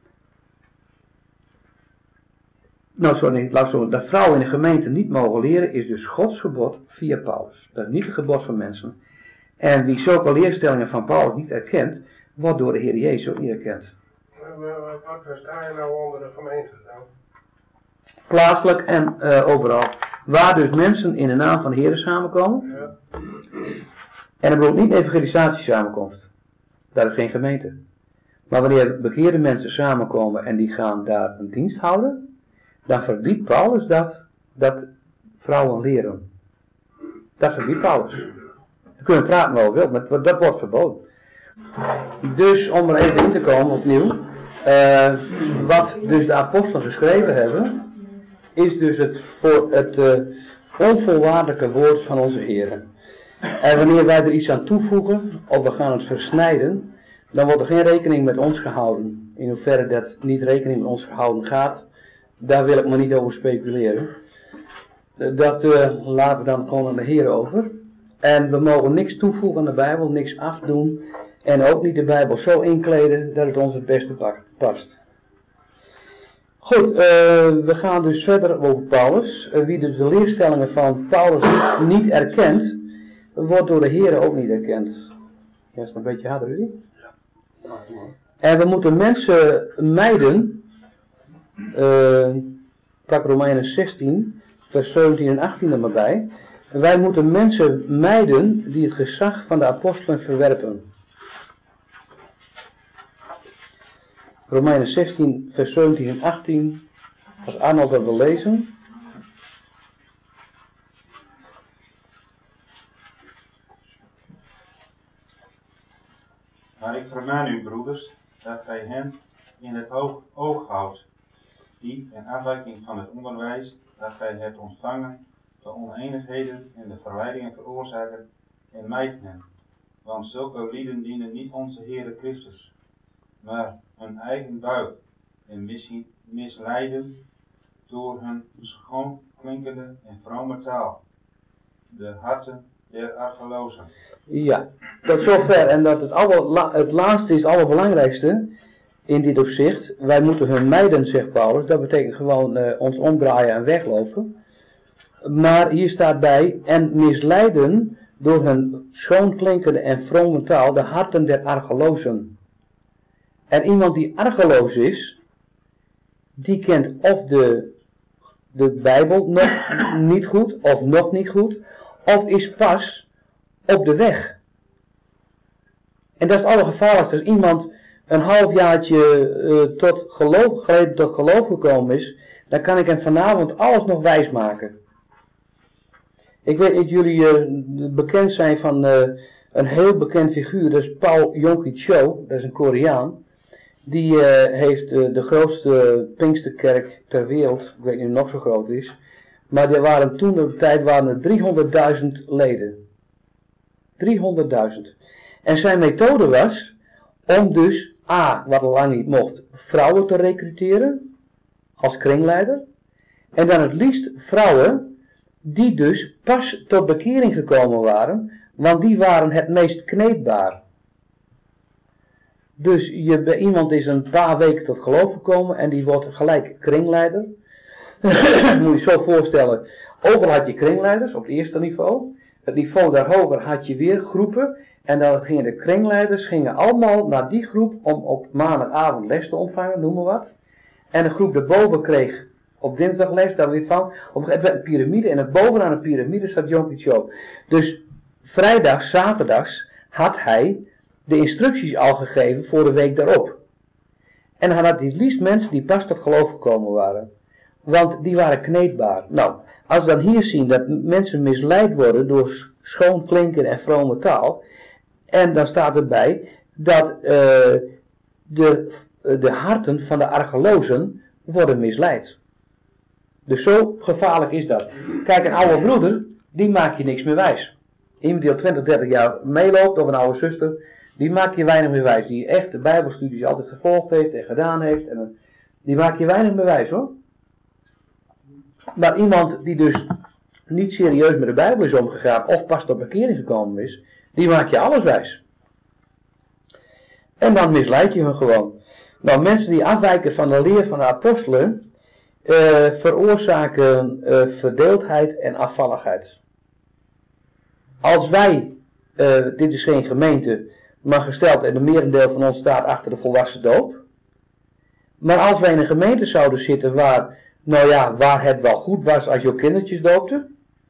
nou, sorry, laat zo. Dat vrouwen in de gemeente niet mogen leren is dus Gods gebod via Paulus. Dat is niet het gebod van mensen. En wie zulke leerstellingen van Paulus niet erkent, wordt door de Heer Jezus ook niet erkend. Wat versta je nou onder de gemeente dan? Plaatselijk en uh, overal. Waar dus mensen in de naam van de Heer samenkomen. Ja. En er wordt niet een evangelisatie samenkomst. Dat is geen gemeente. Maar wanneer bekeerde mensen samenkomen en die gaan daar een dienst houden, dan verbiedt Paulus dat, dat vrouwen leren. Dat verbiedt Paulus. We kunnen praten over, maar dat wordt verboden. Dus om er even in te komen opnieuw. Uh, wat dus de apostelen geschreven hebben, is dus het, voor het uh, onvoorwaardelijke woord van onze Heer. En wanneer wij er iets aan toevoegen, of we gaan het versnijden, dan wordt er geen rekening met ons gehouden. In hoeverre dat niet rekening met ons gehouden gaat, daar wil ik maar niet over speculeren. Dat uh, laten we dan gewoon aan de Heer over. En we mogen niks toevoegen aan de Bijbel, niks afdoen. En ook niet de Bijbel zo inkleden dat het ons het beste past. Goed, uh, we gaan dus verder over Paulus. Uh, wie dus de leerstellingen van Paulus niet erkent, wordt door de Heer ook niet erkend. Ja, is het een beetje harder, Rudy? Ja. En we moeten mensen mijden. Uh, pak Romeinen zestien, vers zeventien en achttien er maar bij. Wij moeten mensen mijden die het gezag van de apostelen verwerpen. Romeinen zestien, vers zeventien en achttien. Als Arnold dat wil lezen. Maar ik vermaan u, broeders, dat gij hen in het oog, oog houdt, die, in afwijking van het onderwijs dat gij hebt ontvangen, de oneenigheden en de verleidingen veroorzaken, en mijt hen. Want zulke lieden dienen niet onze Heere Christus, maar hun eigen buik, en missie, misleiden door hun schoonklinkende en vrome taal, de harten der argelozen. Ja, tot zover. En dat het, aller, het laatste is het allerbelangrijkste in dit opzicht. Wij moeten hun mijden, zegt Paulus. Dat betekent gewoon uh, ons omdraaien en weglopen. Maar hier staat bij, en misleiden door hun schoonklinkende en vrome taal de harten der argelozen. En iemand die argeloos is, die kent of de, de Bijbel nog niet goed, of nog niet goed, of is pas op de weg. En dat is het allergevaarlijkste. Als iemand een halfjaartje uh, tot geloof, geleden tot geloof gekomen is, dan kan ik hem vanavond alles nog wijs maken. Ik weet dat jullie uh, bekend zijn van uh, een heel bekend figuur, dat is Paul Yonggi Cho, dat is een Koreaan. Die uh, heeft uh, de grootste Pinksterkerk ter wereld, ik weet niet of het nog zo groot is, maar er waren toen de tijd waren er driehonderdduizend leden. driehonderdduizend. En zijn methode was om dus, A, wat lang niet mocht, vrouwen te recruteren als kringleider. En dan het liefst vrouwen die dus pas tot bekering gekomen waren, want die waren het meest kneedbaar. Dus je, bij iemand is een paar weken tot geloof gekomen en die wordt gelijk kringleider. Moet je je zo voorstellen, overal had je kringleiders op het eerste niveau. Het niveau daarhoger had je weer groepen. En dan gingen de kringleiders gingen allemaal naar die groep om op maandagavond les te ontvangen, noem maar wat. En de groep daarboven kreeg op dinsdag les, daar weer van, op een piramide. En bovenaan de piramide zat Yonggi Cho. Dus vrijdag, zaterdags had hij de instructies al gegeven voor de week daarop. En hij had het liefst mensen die pas tot geloof gekomen waren. Want die waren kneedbaar. Nou, als we dan hier zien dat mensen misleid worden door schoon klinken en vrome taal. En dan staat erbij dat uh, de, de harten van de argelozen worden misleid. Dus zo gevaarlijk is dat. Kijk, een oude broeder, die maakt je niks meer wijs. Iemand die al twintig, dertig jaar meeloopt, of een oude zuster, die maakt je weinig meer wijs. Die echt de bijbelstudies altijd gevolgd heeft en gedaan heeft. En die maakt je weinig meer wijs, hoor. Maar iemand die dus niet serieus met de Bijbel is omgegaan, of pas tot bekering gekomen is, die maakt je alles wijs. En dan misleid je hun gewoon. Nou, mensen die afwijken van de leer van de apostelen, Uh, veroorzaken uh, verdeeldheid en afvalligheid. Als wij, uh, dit is geen gemeente, maar gesteld en de merendeel van ons staat achter de volwassen doop. Maar als wij in een gemeente zouden zitten waar, nou ja, waar het wel goed was als je ook kindertjes doopte,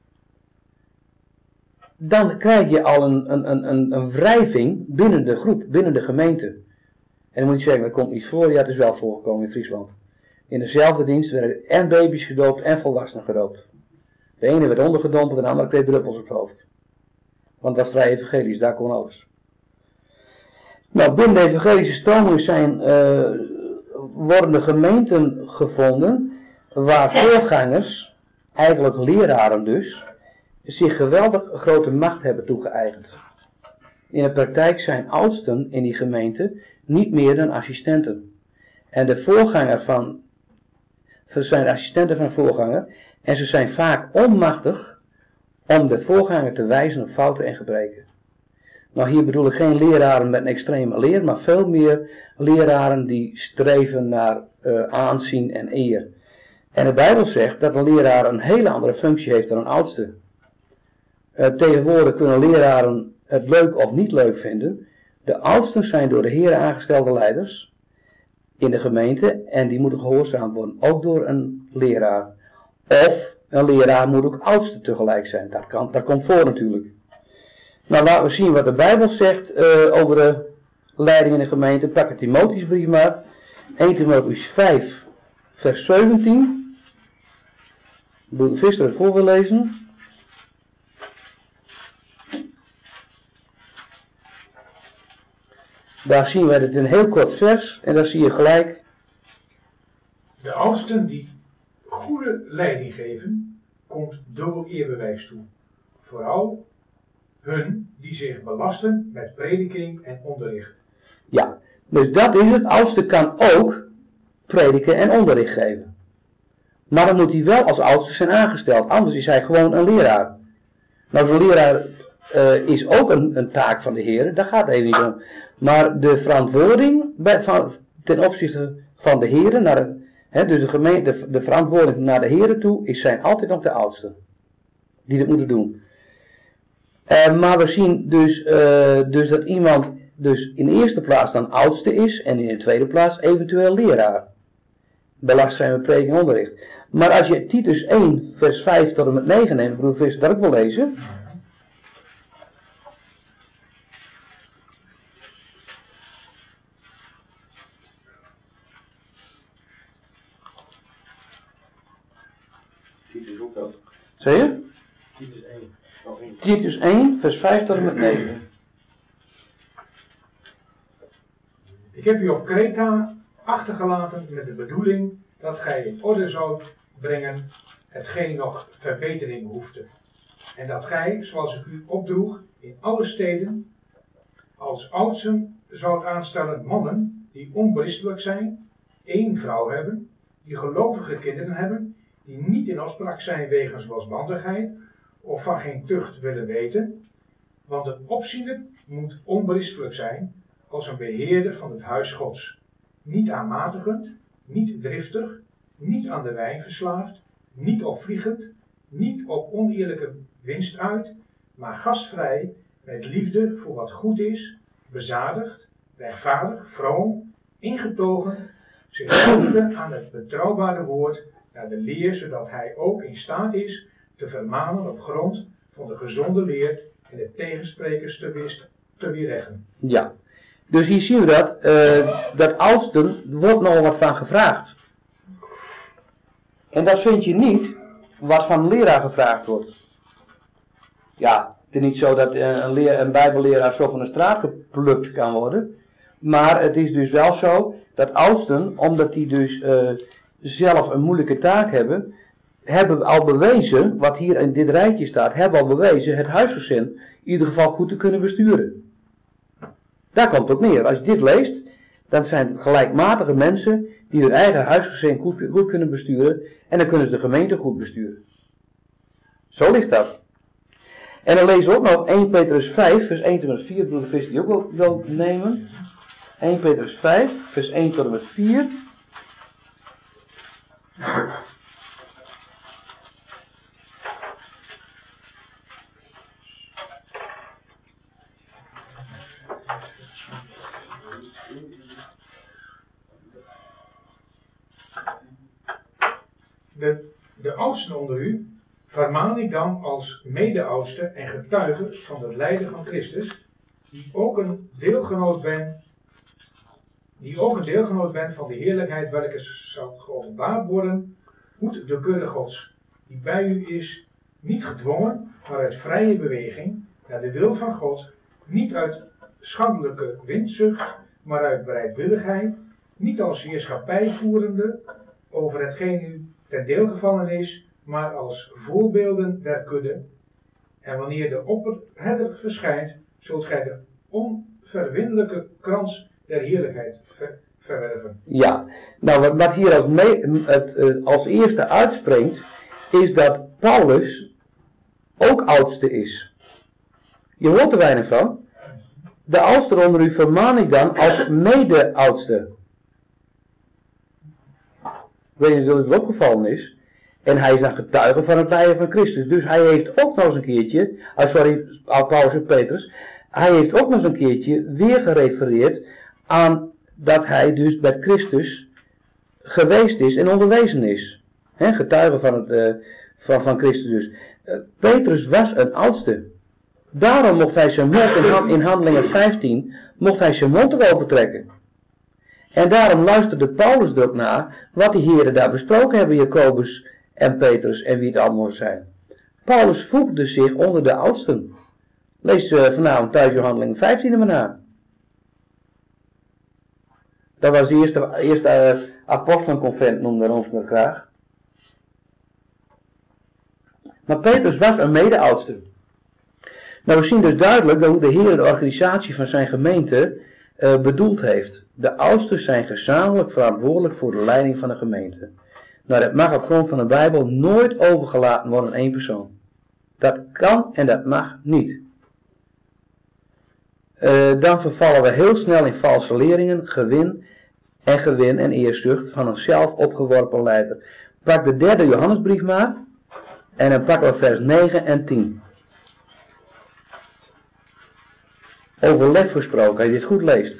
dan krijg je al een, een, een, een wrijving binnen de groep, binnen de gemeente. En dan moet je zeggen, dat komt niet voor, ja, het is wel voorgekomen in Friesland. In dezelfde dienst werden en baby's gedoopt en volwassenen gedoopt. De ene werd ondergedompeld en de andere kreeg druppels op het hoofd. Want dat was vrij evangelisch, daar kon alles. Nou, binnen de evangelische stroming zijn, uh, worden de gemeenten gevonden waar voorgangers, eigenlijk leraren dus, zich geweldig grote macht hebben toegeëigend. In de praktijk zijn oudsten in die gemeente niet meer dan assistenten. En de voorganger van Ze zijn de assistenten van de voorganger en ze zijn vaak onmachtig om de voorganger te wijzen op fouten en gebreken. Nou, hier bedoel ik geen leraren met een extreme leer, maar veel meer leraren die streven naar uh, aanzien en eer. En de Bijbel zegt dat een leraar een hele andere functie heeft dan een oudste. Uh, tegenwoordig kunnen leraren het leuk of niet leuk vinden. De oudsten zijn door de Heer aangestelde leiders in de gemeente en die moeten gehoorzaamd worden, ook door een leraar. Of een leraar moet ook oudste tegelijk zijn, dat, kan, dat komt voor natuurlijk. Nou, laten we zien wat de Bijbel zegt uh, over de leiding in de gemeente. Pak de Timotheusbrief maar, eerste Timotheus vijf, vers zeventien. Ik wil de Visser het voor wil lezen. Daar zien wij het in een heel kort vers en daar zie je gelijk. De oudsten die goede leiding geven, komt dubbel eerbewijs toe. Vooral hun die zich belasten met prediking en onderricht. Ja, dus dat is het. Oudste kan ook prediken en onderricht geven. Maar dan moet hij wel als oudste zijn aangesteld, anders is hij gewoon een leraar. Nou, de leraar uh, is ook een, een taak van de Heer, daar gaat het even niet om. Maar de verantwoording bij, van, ten opzichte van de Heer, naar de, he, dus de, gemeente, de, de verantwoording naar de Heer toe, is zijn altijd nog de oudsten. Die dat moeten doen. Uh, maar we zien dus, uh, dus dat iemand dus in de eerste plaats dan oudste is en in de tweede plaats eventueel leraar. Belast zijn met prediking en onderricht. Maar als je Titus één vers vijf tot en met negen neemt, broer Visser, dat ik wil lezen. Titus ook wel. Zie je? Titus één. Oh, één. Titus één vers vijf tot en met negen. Ik heb u op Kreta achtergelaten met de bedoeling dat gij in orde zoudt brengen hetgeen nog verbetering behoefte. En dat gij, zoals ik u opdroeg, in alle steden als oudsten zoudt aanstellen mannen die onberispelijk zijn, één vrouw hebben, die gelovige kinderen hebben, die niet in afspraak zijn wegens losbandigheid of van geen tucht willen weten, want een opziener moet onberispelijk zijn als een beheerder van het huis Gods, niet aanmatigend, niet driftig, niet aan de wijn verslaafd, niet opvliegend, niet op oneerlijke winst uit, maar gastvrij, met liefde voor wat goed is, bezadigd, rechtvaardig, vroom, ingetogen, zich houden aan het betrouwbare woord, naar de leer, zodat hij ook in staat is te vermanen op grond van de gezonde leer en de tegensprekers te, wist, te weerleggen. Ja, Dus hier zien we dat, uh, dat oudsten, er wordt nogal wat van gevraagd. En dat vind je niet wat van een leraar gevraagd wordt. Ja, het is niet zo dat een, leer, een bijbelleraar zo van de straat geplukt kan worden. Maar het is dus wel zo dat oudsten, omdat die dus uh, zelf een moeilijke taak hebben, hebben al bewezen, wat hier in dit rijtje staat, hebben al bewezen het huisgezin in ieder geval goed te kunnen besturen. Daar komt het op neer. Als je dit leest, dan zijn het gelijkmatige mensen die hun eigen huisgezin goed, goed kunnen besturen en dan kunnen ze de gemeente goed besturen. Zo ligt dat. En dan lezen we ook nog Eerste Petrus vijf, vers één tot en met vier, broeder Chris die ook wil, wil nemen. Eerste Petrus vijf, vers één tot en met vier. De, de oudsten onder u vermaan ik dan als mede-oudste en getuige van het lijden van Christus, die ook een deelgenoot ben, die ook een deelgenoot bent van de heerlijkheid welke zal geopenbaard worden, moet de kudde Gods, die bij u is, niet gedwongen, maar uit vrije beweging, naar de wil van God, niet uit schandelijke winzucht, maar uit bereidwilligheid, niet als heerschappij voerende over hetgeen u ten deel gevallen is, maar als voorbeelden der kudde. En wanneer de opperherder verschijnt, zult gij de onverwinlijke krans der heerlijkheid ver, verwerven. Ja, nou wat, wat hier als, mee, het, als eerste uitspringt, is dat Paulus ook oudste is. Je hoort er weinig van. De oudste onder u vermaan ik dan als mede-oudste. Ik weet niet of het opgevallen is. En hij is dan getuige van het lijden van Christus. Dus hij heeft ook nog eens een keertje, ah, sorry, Paulus en Petrus, hij heeft ook nog eens een keertje weer gerefereerd aan dat hij dus bij Christus geweest is en onderwezen is. He, getuige van, het, uh, van, van Christus dus. Uh, Petrus was een oudste. Daarom mocht hij zijn mond in, hand, in Handelingen vijftien, mocht hij zijn mond erover trekken. En daarom luisterde Paulus er ook naar wat de heren daar besproken hebben, Jacobus en Petrus en wie het allemaal zijn. Paulus voegde zich onder de oudsten. Lees uh, vanavond thuis je Handelingen vijftien maar na. Dat was de eerste, eerste uh, apostelenconvent, noemde ons dat graag. Maar Petrus was een mede-oudste. Nou, we zien dus duidelijk hoe de Heer de organisatie van zijn gemeente uh, bedoeld heeft. De oudsten zijn gezamenlijk verantwoordelijk voor de leiding van de gemeente. Nou, dat mag op grond van de Bijbel nooit overgelaten worden aan één persoon. Dat kan en dat mag niet. Uh, dan vervallen we heel snel in valse leringen, gewin en gewin en eerzucht van een zelf opgeworpen leider. Pak de derde Johannesbrief maar en dan pakken we vers negen en tien. Overleg gesproken, als je dit goed leest.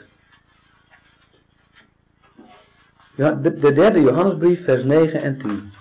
Ja, de, de derde Johannesbrief, vers negen en tien.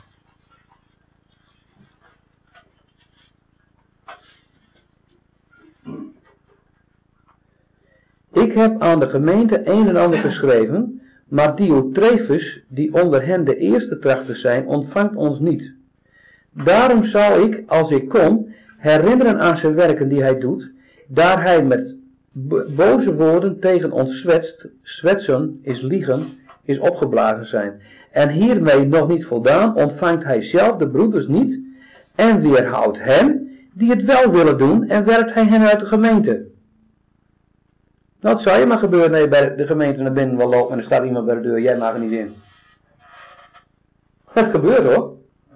Ik heb aan de gemeente een en ander geschreven, maar Diotrefus, die onder hen de eerste tracht te zijn, ontvangt ons niet. Daarom zal ik, als ik kom, herinneren aan zijn werken die hij doet, daar hij met boze woorden tegen ons zwetst, zwetsen is liegen, is opgeblazen zijn. En hiermee nog niet voldaan, ontvangt hij zelf de broeders niet en weerhoudt hen die het wel willen doen en werpt hij hen uit de gemeente. Nou, het zou je maar gebeuren dat je bij de gemeente naar binnen wil lopen en er staat iemand bij de deur, jij mag er niet in. Dat gebeurt hoor.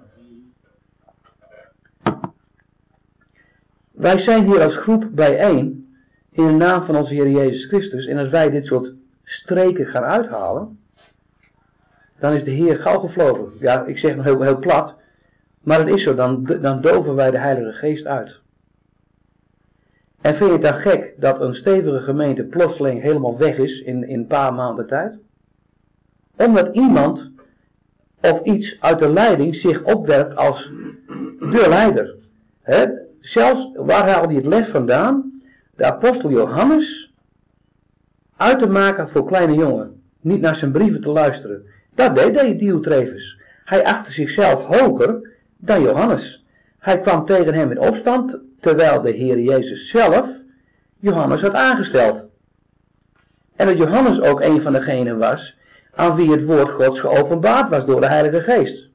Wij zijn hier als groep bijeen in de naam van onze Heer Jezus Christus en als wij dit soort streken gaan uithalen, dan is de Heer gauw gevlogen. Ja, ik zeg nog heel, heel plat, maar het is zo, dan, dan doven wij de Heilige Geest uit. En vind je het dan gek dat een stevige gemeente plotseling helemaal weg is in, in een paar maanden tijd? Omdat iemand of iets uit de leiding zich opwerpt als de leider. He? Zelfs, waar haalde hij het lef vandaan? De apostel Johannes, uit te maken voor kleine jongen. Niet naar zijn brieven te luisteren. Dat deed Diotrefus. Hij achtte zichzelf hoger dan Johannes. Hij kwam tegen hem in opstand, terwijl de Heer Jezus zelf Johannes had aangesteld. En dat Johannes ook een van degenen was aan wie het woord Gods geopenbaard was door de Heilige Geest.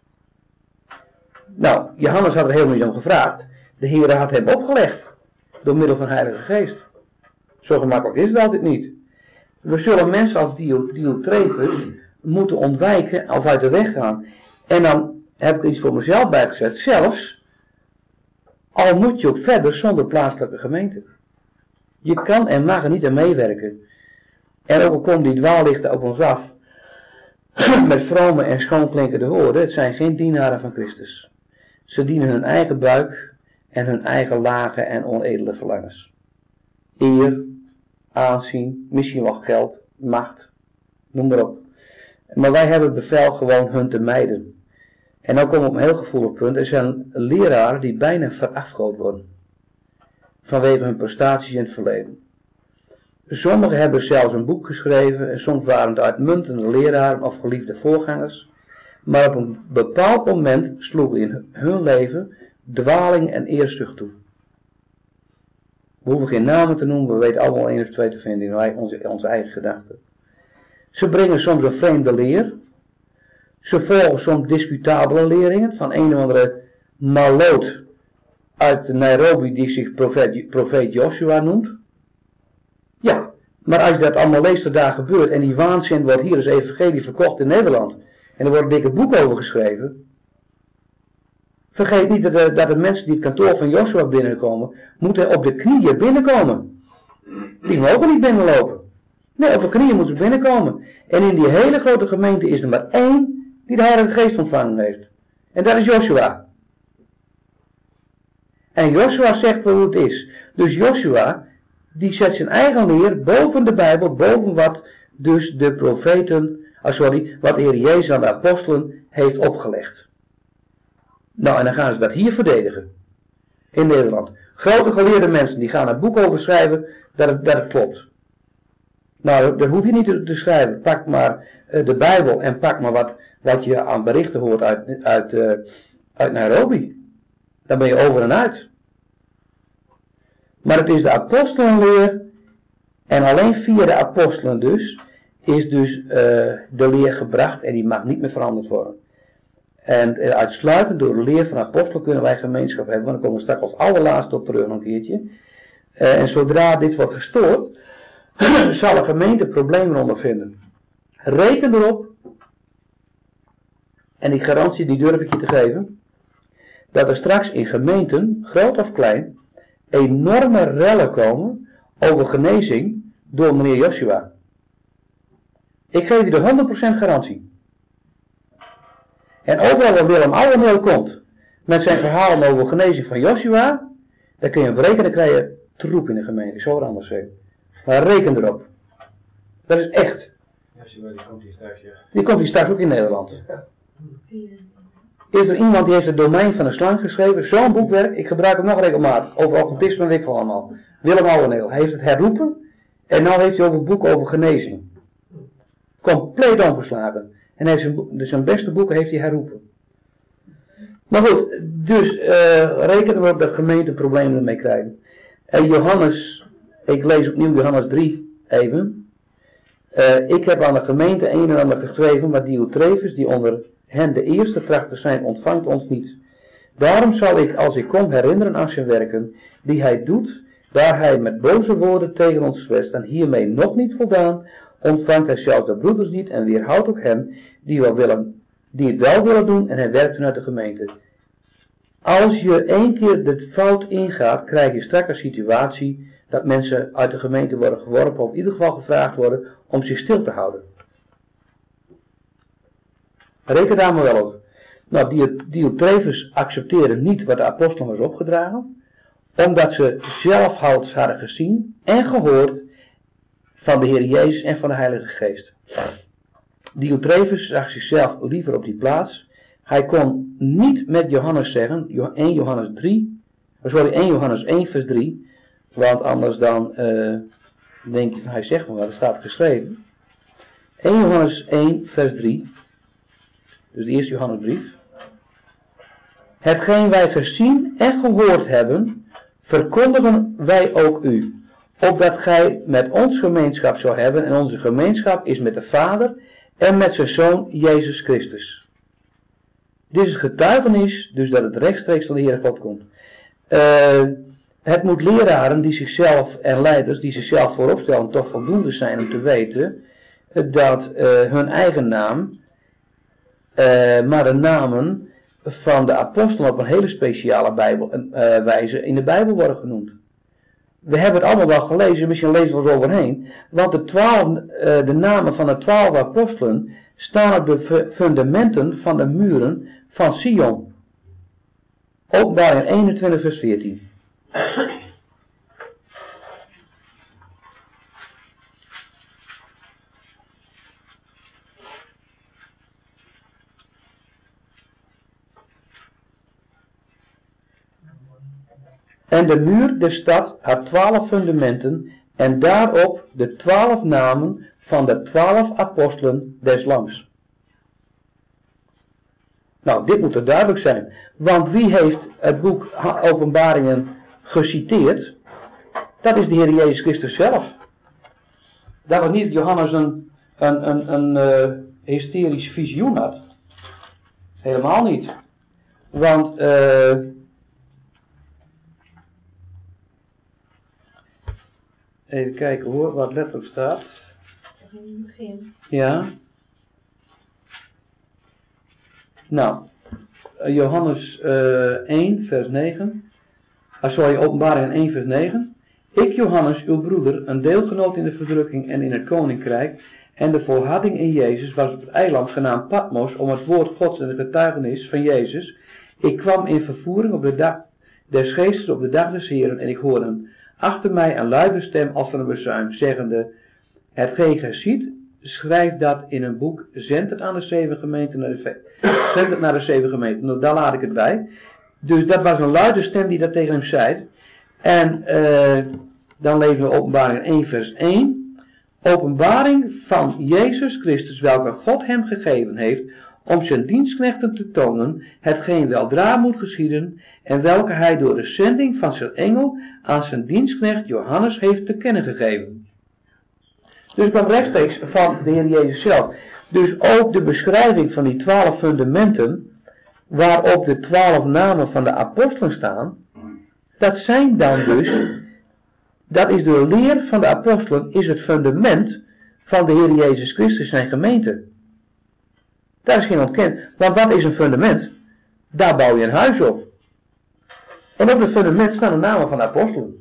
Nou, Johannes had er helemaal niet om gevraagd. De Heer had hem opgelegd door middel van de Heilige Geest. Zo gemakkelijk is het altijd niet. We zullen mensen als Diotrefus moeten ontwijken of uit de weg gaan. En dan heb ik iets voor mezelf bijgezet. Zelfs al moet je ook verder zonder plaatselijke gemeente. Je kan en mag er niet aan meewerken. En ook al komen die dwaallichten op ons af met vrome en schoonklinkende woorden, het zijn geen dienaren van Christus. Ze dienen hun eigen buik en hun eigen lage en onedele verlangens. Eer, aanzien, misschien wel geld, macht, noem maar op. Maar wij hebben het bevel gewoon hun te mijden. En dan komen we op een heel gevoelig punt. Er zijn leraren die bijna verafgood worden. Vanwege hun prestaties in het verleden. Sommigen hebben zelfs een boek geschreven. En soms waren het uitmuntende leraren of geliefde voorgangers. Maar op een bepaald moment sloegen in hun leven dwaling en eerzucht toe. We hoeven geen namen te noemen. We weten allemaal één of twee te vinden in onze, onze eigen gedachten. Ze brengen soms een vreemde leer. Ze volgen soms disputabele leringen van een of andere maloot uit Nairobi die zich profeet, profeet Joshua noemt. Ja, maar als je dat allemaal leest wat daar gebeurt en die waanzin wordt hier als evangelie verkocht in Nederland en er wordt een dikke boek over geschreven. Vergeet niet dat de, dat de mensen die het kantoor van Joshua binnenkomen, moeten op de knieën binnenkomen. Die mogen niet binnenlopen. Nee, op de knieën moeten ze binnenkomen. En in die hele grote gemeente is er maar één die de Heilige Geest ontvangen heeft. En dat is Joshua. En Joshua zegt wel hoe het is. Dus Joshua, die zet zijn eigen leer boven de Bijbel, boven wat dus de profeten, oh sorry, wat de Heer Jezus aan de apostelen heeft opgelegd. Nou, en dan gaan ze dat hier verdedigen. In Nederland. Grote geleerde mensen, die gaan een boek over schrijven, dat het, dat het klopt. Nou, dat hoef je niet te, te schrijven. Pak maar uh, de Bijbel en pak maar wat, wat je aan berichten hoort uit, uit, uh, uit Nairobi. Dan ben je over en uit. Maar het is de apostelenleer. En alleen via de apostelen dus, is dus uh, de leer gebracht en die mag niet meer veranderd worden. En uh, uitsluitend door de leer van apostelen kunnen wij gemeenschap hebben. Want dan komen we straks als allerlaatste op terug nog een keertje. Uh, en zodra dit wordt gestoord, zal een gemeente problemen ondervinden. Reken erop, en die garantie die durf ik je te geven, dat er straks in gemeenten, groot of klein, enorme rellen komen over genezing door meneer Joshua. Ik geef je de honderd procent garantie. En overal waar Willem Ouweneel komt met zijn verhaal over genezing van Joshua, dan kun je berekenen, dan krijg je troep in de gemeente. Ik zou het anders zeggen. Maar reken erop. Dat is echt. Joshua, die komt hier straks, ja. Die komt hier straks ook in Nederland. Is er iemand die heeft het domein van de slang geschreven? Zo'n boekwerk, ik gebruik het nog regelmatig. Over occultisme en weet ik veel allemaal. Willem Ouweneel. Hij heeft het herroepen. En nu heeft hij over een boek over genezing. Compleet omgeslagen. En hij heeft zijn, dus zijn beste boeken heeft hij herroepen. Maar goed, dus uh, reken erop dat gemeenten problemen ermee krijgen. En Johannes, ik lees opnieuw Johannes drie even. Uh, ik heb aan de gemeente een en ander geschreven, maar Diotrefus, die onder hen de eerste trachten zijn, ontvangt ons niet. Daarom zal ik, als ik kom, herinneren aan zijn werken, die hij doet, daar hij met boze woorden tegen ons zwest en hiermee nog niet voldaan, ontvangt hij zelf de broeders niet en weerhoudt ook hen die, wel willen, die het wel willen doen en hij werkt vanuit de gemeente. Als je één keer de fout ingaat, krijg je straks een situatie dat mensen uit de gemeente worden geworpen of in ieder geval gevraagd worden om zich stil te houden. Reken daar maar wel op. Nou, Diotrefus accepteerde niet wat de apostelen was opgedragen, omdat ze zelfhouds hadden gezien en gehoord van de Heer Jezus en van de Heilige Geest. Diotrefus zag zichzelf liever op die plaats. Hij kon niet met Johannes zeggen, eerste Johannes drie, sorry, eerste Johannes één vers drie, want anders dan uh, Dan denk je, hij zegt maar wat, er staat geschreven. eerste Johannes één, vers drie. Dus de eerste Johannesbrief. Hetgeen wij gezien en gehoord hebben, verkondigen wij ook u. Opdat gij met ons gemeenschap zou hebben. En onze gemeenschap is met de Vader en met zijn Zoon Jezus Christus. Dit is getuigenis, dus dat het rechtstreeks van de Heere God komt. Uh, het moet leraren die zichzelf en leiders die zichzelf voorop stellen toch voldoende zijn om te weten dat uh, hun eigen naam, uh, maar de namen van de apostelen op een hele speciale Bijbel, uh, wijze in de Bijbel worden genoemd. We hebben het allemaal wel gelezen, misschien lezen we er overheen, want de, twaalf, uh, de namen van de twaalf apostelen staan op de fundamenten van de muren van Sion. Openbaring eenentwintig vers veertien. En de muur der stad had twaalf fundamenten en daarop de twaalf namen van de twaalf apostelen des Lams. Nou, dit moet er duidelijk zijn. Want wie heeft het boek Openbaringen geciteerd? Dat is de Heer Jezus Christus zelf. Dat was niet dat Johannes een, een, een, een uh, hysterisch visioen had. Helemaal niet. Want uh, even kijken hoor, wat letterlijk staat. In het begin. Ja. Nou, Johannes uh, één vers negen. Ah, sorry, Openbaring één vers negen. Ik, Johannes, uw broeder, een deelgenoot in de verdrukking en in het koninkrijk en de volharding in Jezus, was op het eiland genaamd Patmos om het woord Gods en de getuigenis van Jezus. Ik kwam in vervoering op de dag des geestes op de dag des Heren en ik hoorde achter mij een luide stem als van een bezuin, zeggende, hetgeen gij ziet, schrijf dat in een boek, zend het aan de zeven gemeenten, naar de, zend het naar de zeven gemeenten. Nou, daar laat ik het bij. Dus dat was een luide stem die dat tegen hem zei. En uh, dan lezen we Openbaring één vers één. Openbaring van Jezus Christus, welke God hem gegeven heeft, om zijn dienstknechten te tonen, hetgeen weldra moet geschieden, en welke hij door de zending van zijn engel aan zijn dienstknecht Johannes heeft te kennen gegeven. Dus het kwam rechtstreeks van de Heer Jezus zelf. Dus ook de beschrijving van die twaalf fundamenten, waarop de twaalf namen van de apostelen staan, dat zijn dan dus, dat is de leer van de apostelen, is het fundament van de Heer Jezus Christus zijn gemeente. Daar is geen ontkend. Want wat is een fundament? Daar bouw je een huis op. En op het fundament staan de namen van de apostelen.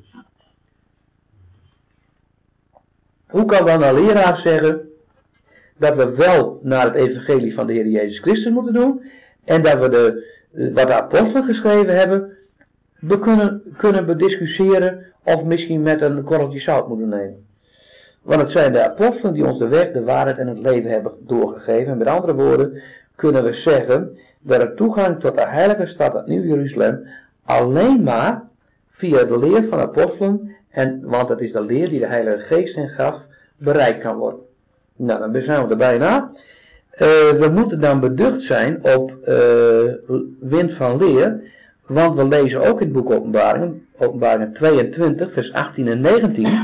Hoe kan dan een leraar zeggen dat we wel naar het evangelie van de Heer Jezus Christus moeten doen en dat we de, wat de apostelen geschreven hebben, we kunnen, kunnen bediscussiëren of misschien met een korreltje zout moeten nemen. Want het zijn de apostelen die ons de weg, de waarheid en het leven hebben doorgegeven. En met andere woorden kunnen we zeggen dat de toegang tot de heilige stad, het Nieuw Jeruzalem, alleen maar via de leer van de apostelen, en, want het is de leer die de Heilige Geest hen gaf, bereikt kan worden. Nou, dan zijn we er bijna. Uh, we moeten dan beducht zijn op uh, wind van leer, want we lezen ook in het boek Openbaringen, Openbaringen tweeëntwintig, vers achttien en negentien.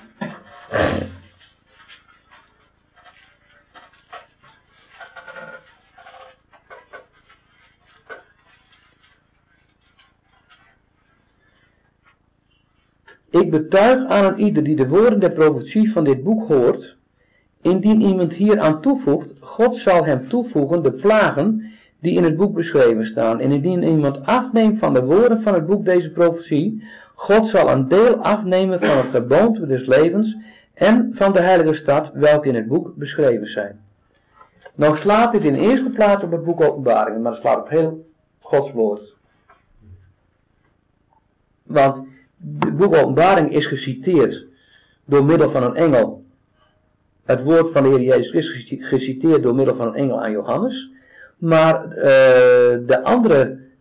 Ik betuig aan een ieder die de woorden der profetie van dit boek hoort, indien iemand hier aan toevoegt, God zal hem toevoegen de plagen die in het boek beschreven staan. En indien iemand afneemt van de woorden van het boek deze profetie, God zal een deel afnemen van het geboomte des levens en van de heilige stad, welke in het boek beschreven zijn. Nou slaat dit in eerste plaats op het boek Openbaringen, maar het slaat op heel Gods woord. Want het boek Openbaring is geciteerd door middel van een engel. Het woord van de Heer Jezus Christus is geciteerd door middel van een engel aan Johannes. Maar uh, de andere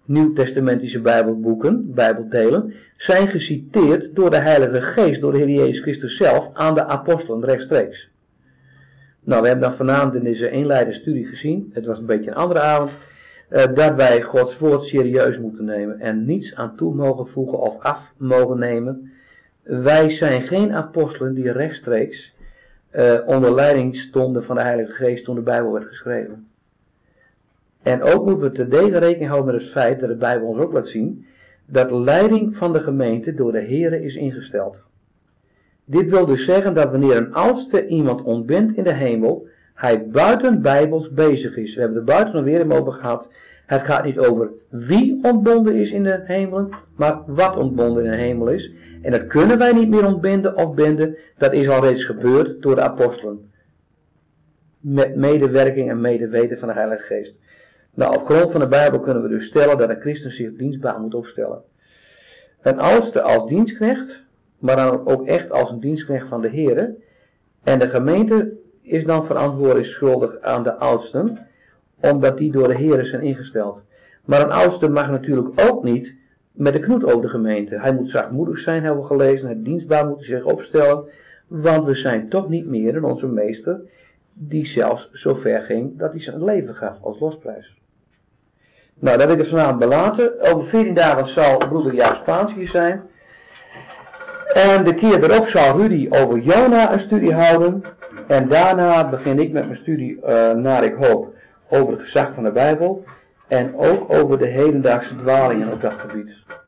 nieuwtestamentische bijbelboeken, bijbeldelen, zijn geciteerd door de Heilige Geest, door de Heer Jezus Christus zelf, aan de apostelen rechtstreeks. Nou, we hebben dan vanavond in deze inleidende studie gezien, het was een beetje een andere avond, uh, dat wij Gods woord serieus moeten nemen en niets aan toe mogen voegen of af mogen nemen. Wij zijn geen apostelen die rechtstreeks uh, onder leiding stonden van de Heilige Geest toen de Bijbel werd geschreven. En ook moeten we te degen rekening houden met het feit dat de Bijbel ons ook laat zien dat de leiding van de gemeente door de Here is ingesteld. Dit wil dus zeggen dat wanneer een oudste iemand ontbindt in de hemel, hij buiten Bijbels bezig is. We hebben er buiten nog weer over gehad. Het gaat niet over wie ontbonden is in de hemelen, maar wat ontbonden in de hemel is. En dat kunnen wij niet meer ontbinden of binden. Dat is al reeds gebeurd door de apostelen. Met medewerking en medeweten van de Heilige Geest. Nou, op grond van de Bijbel kunnen we dus stellen dat een christen zich dienstbaar moet opstellen. Een oudste als dienstknecht, maar dan ook echt als een dienstknecht van de Here. En de gemeente is dan verantwoordelijk schuldig aan de oudsten, omdat die door de Here zijn ingesteld. Maar een oudste mag natuurlijk ook niet met de knoet over de gemeente. Hij moet zachtmoedig zijn, hebben we gelezen. Hij dienstbaar moet zich opstellen. Want we zijn toch niet meer dan onze meester, die zelfs zo ver ging dat hij zijn leven gaf als losprijs. Nou, dat wil ik het vanavond belaten. Over veertien dagen zal broeder Jaap Spaans hier zijn. En de keer erop zal Rudy over Jona een studie houden. En daarna begin ik met mijn studie, uh, naar ik hoop, over het gezag van de Bijbel. En ook over de hedendaagse dwalingen op dat gebied.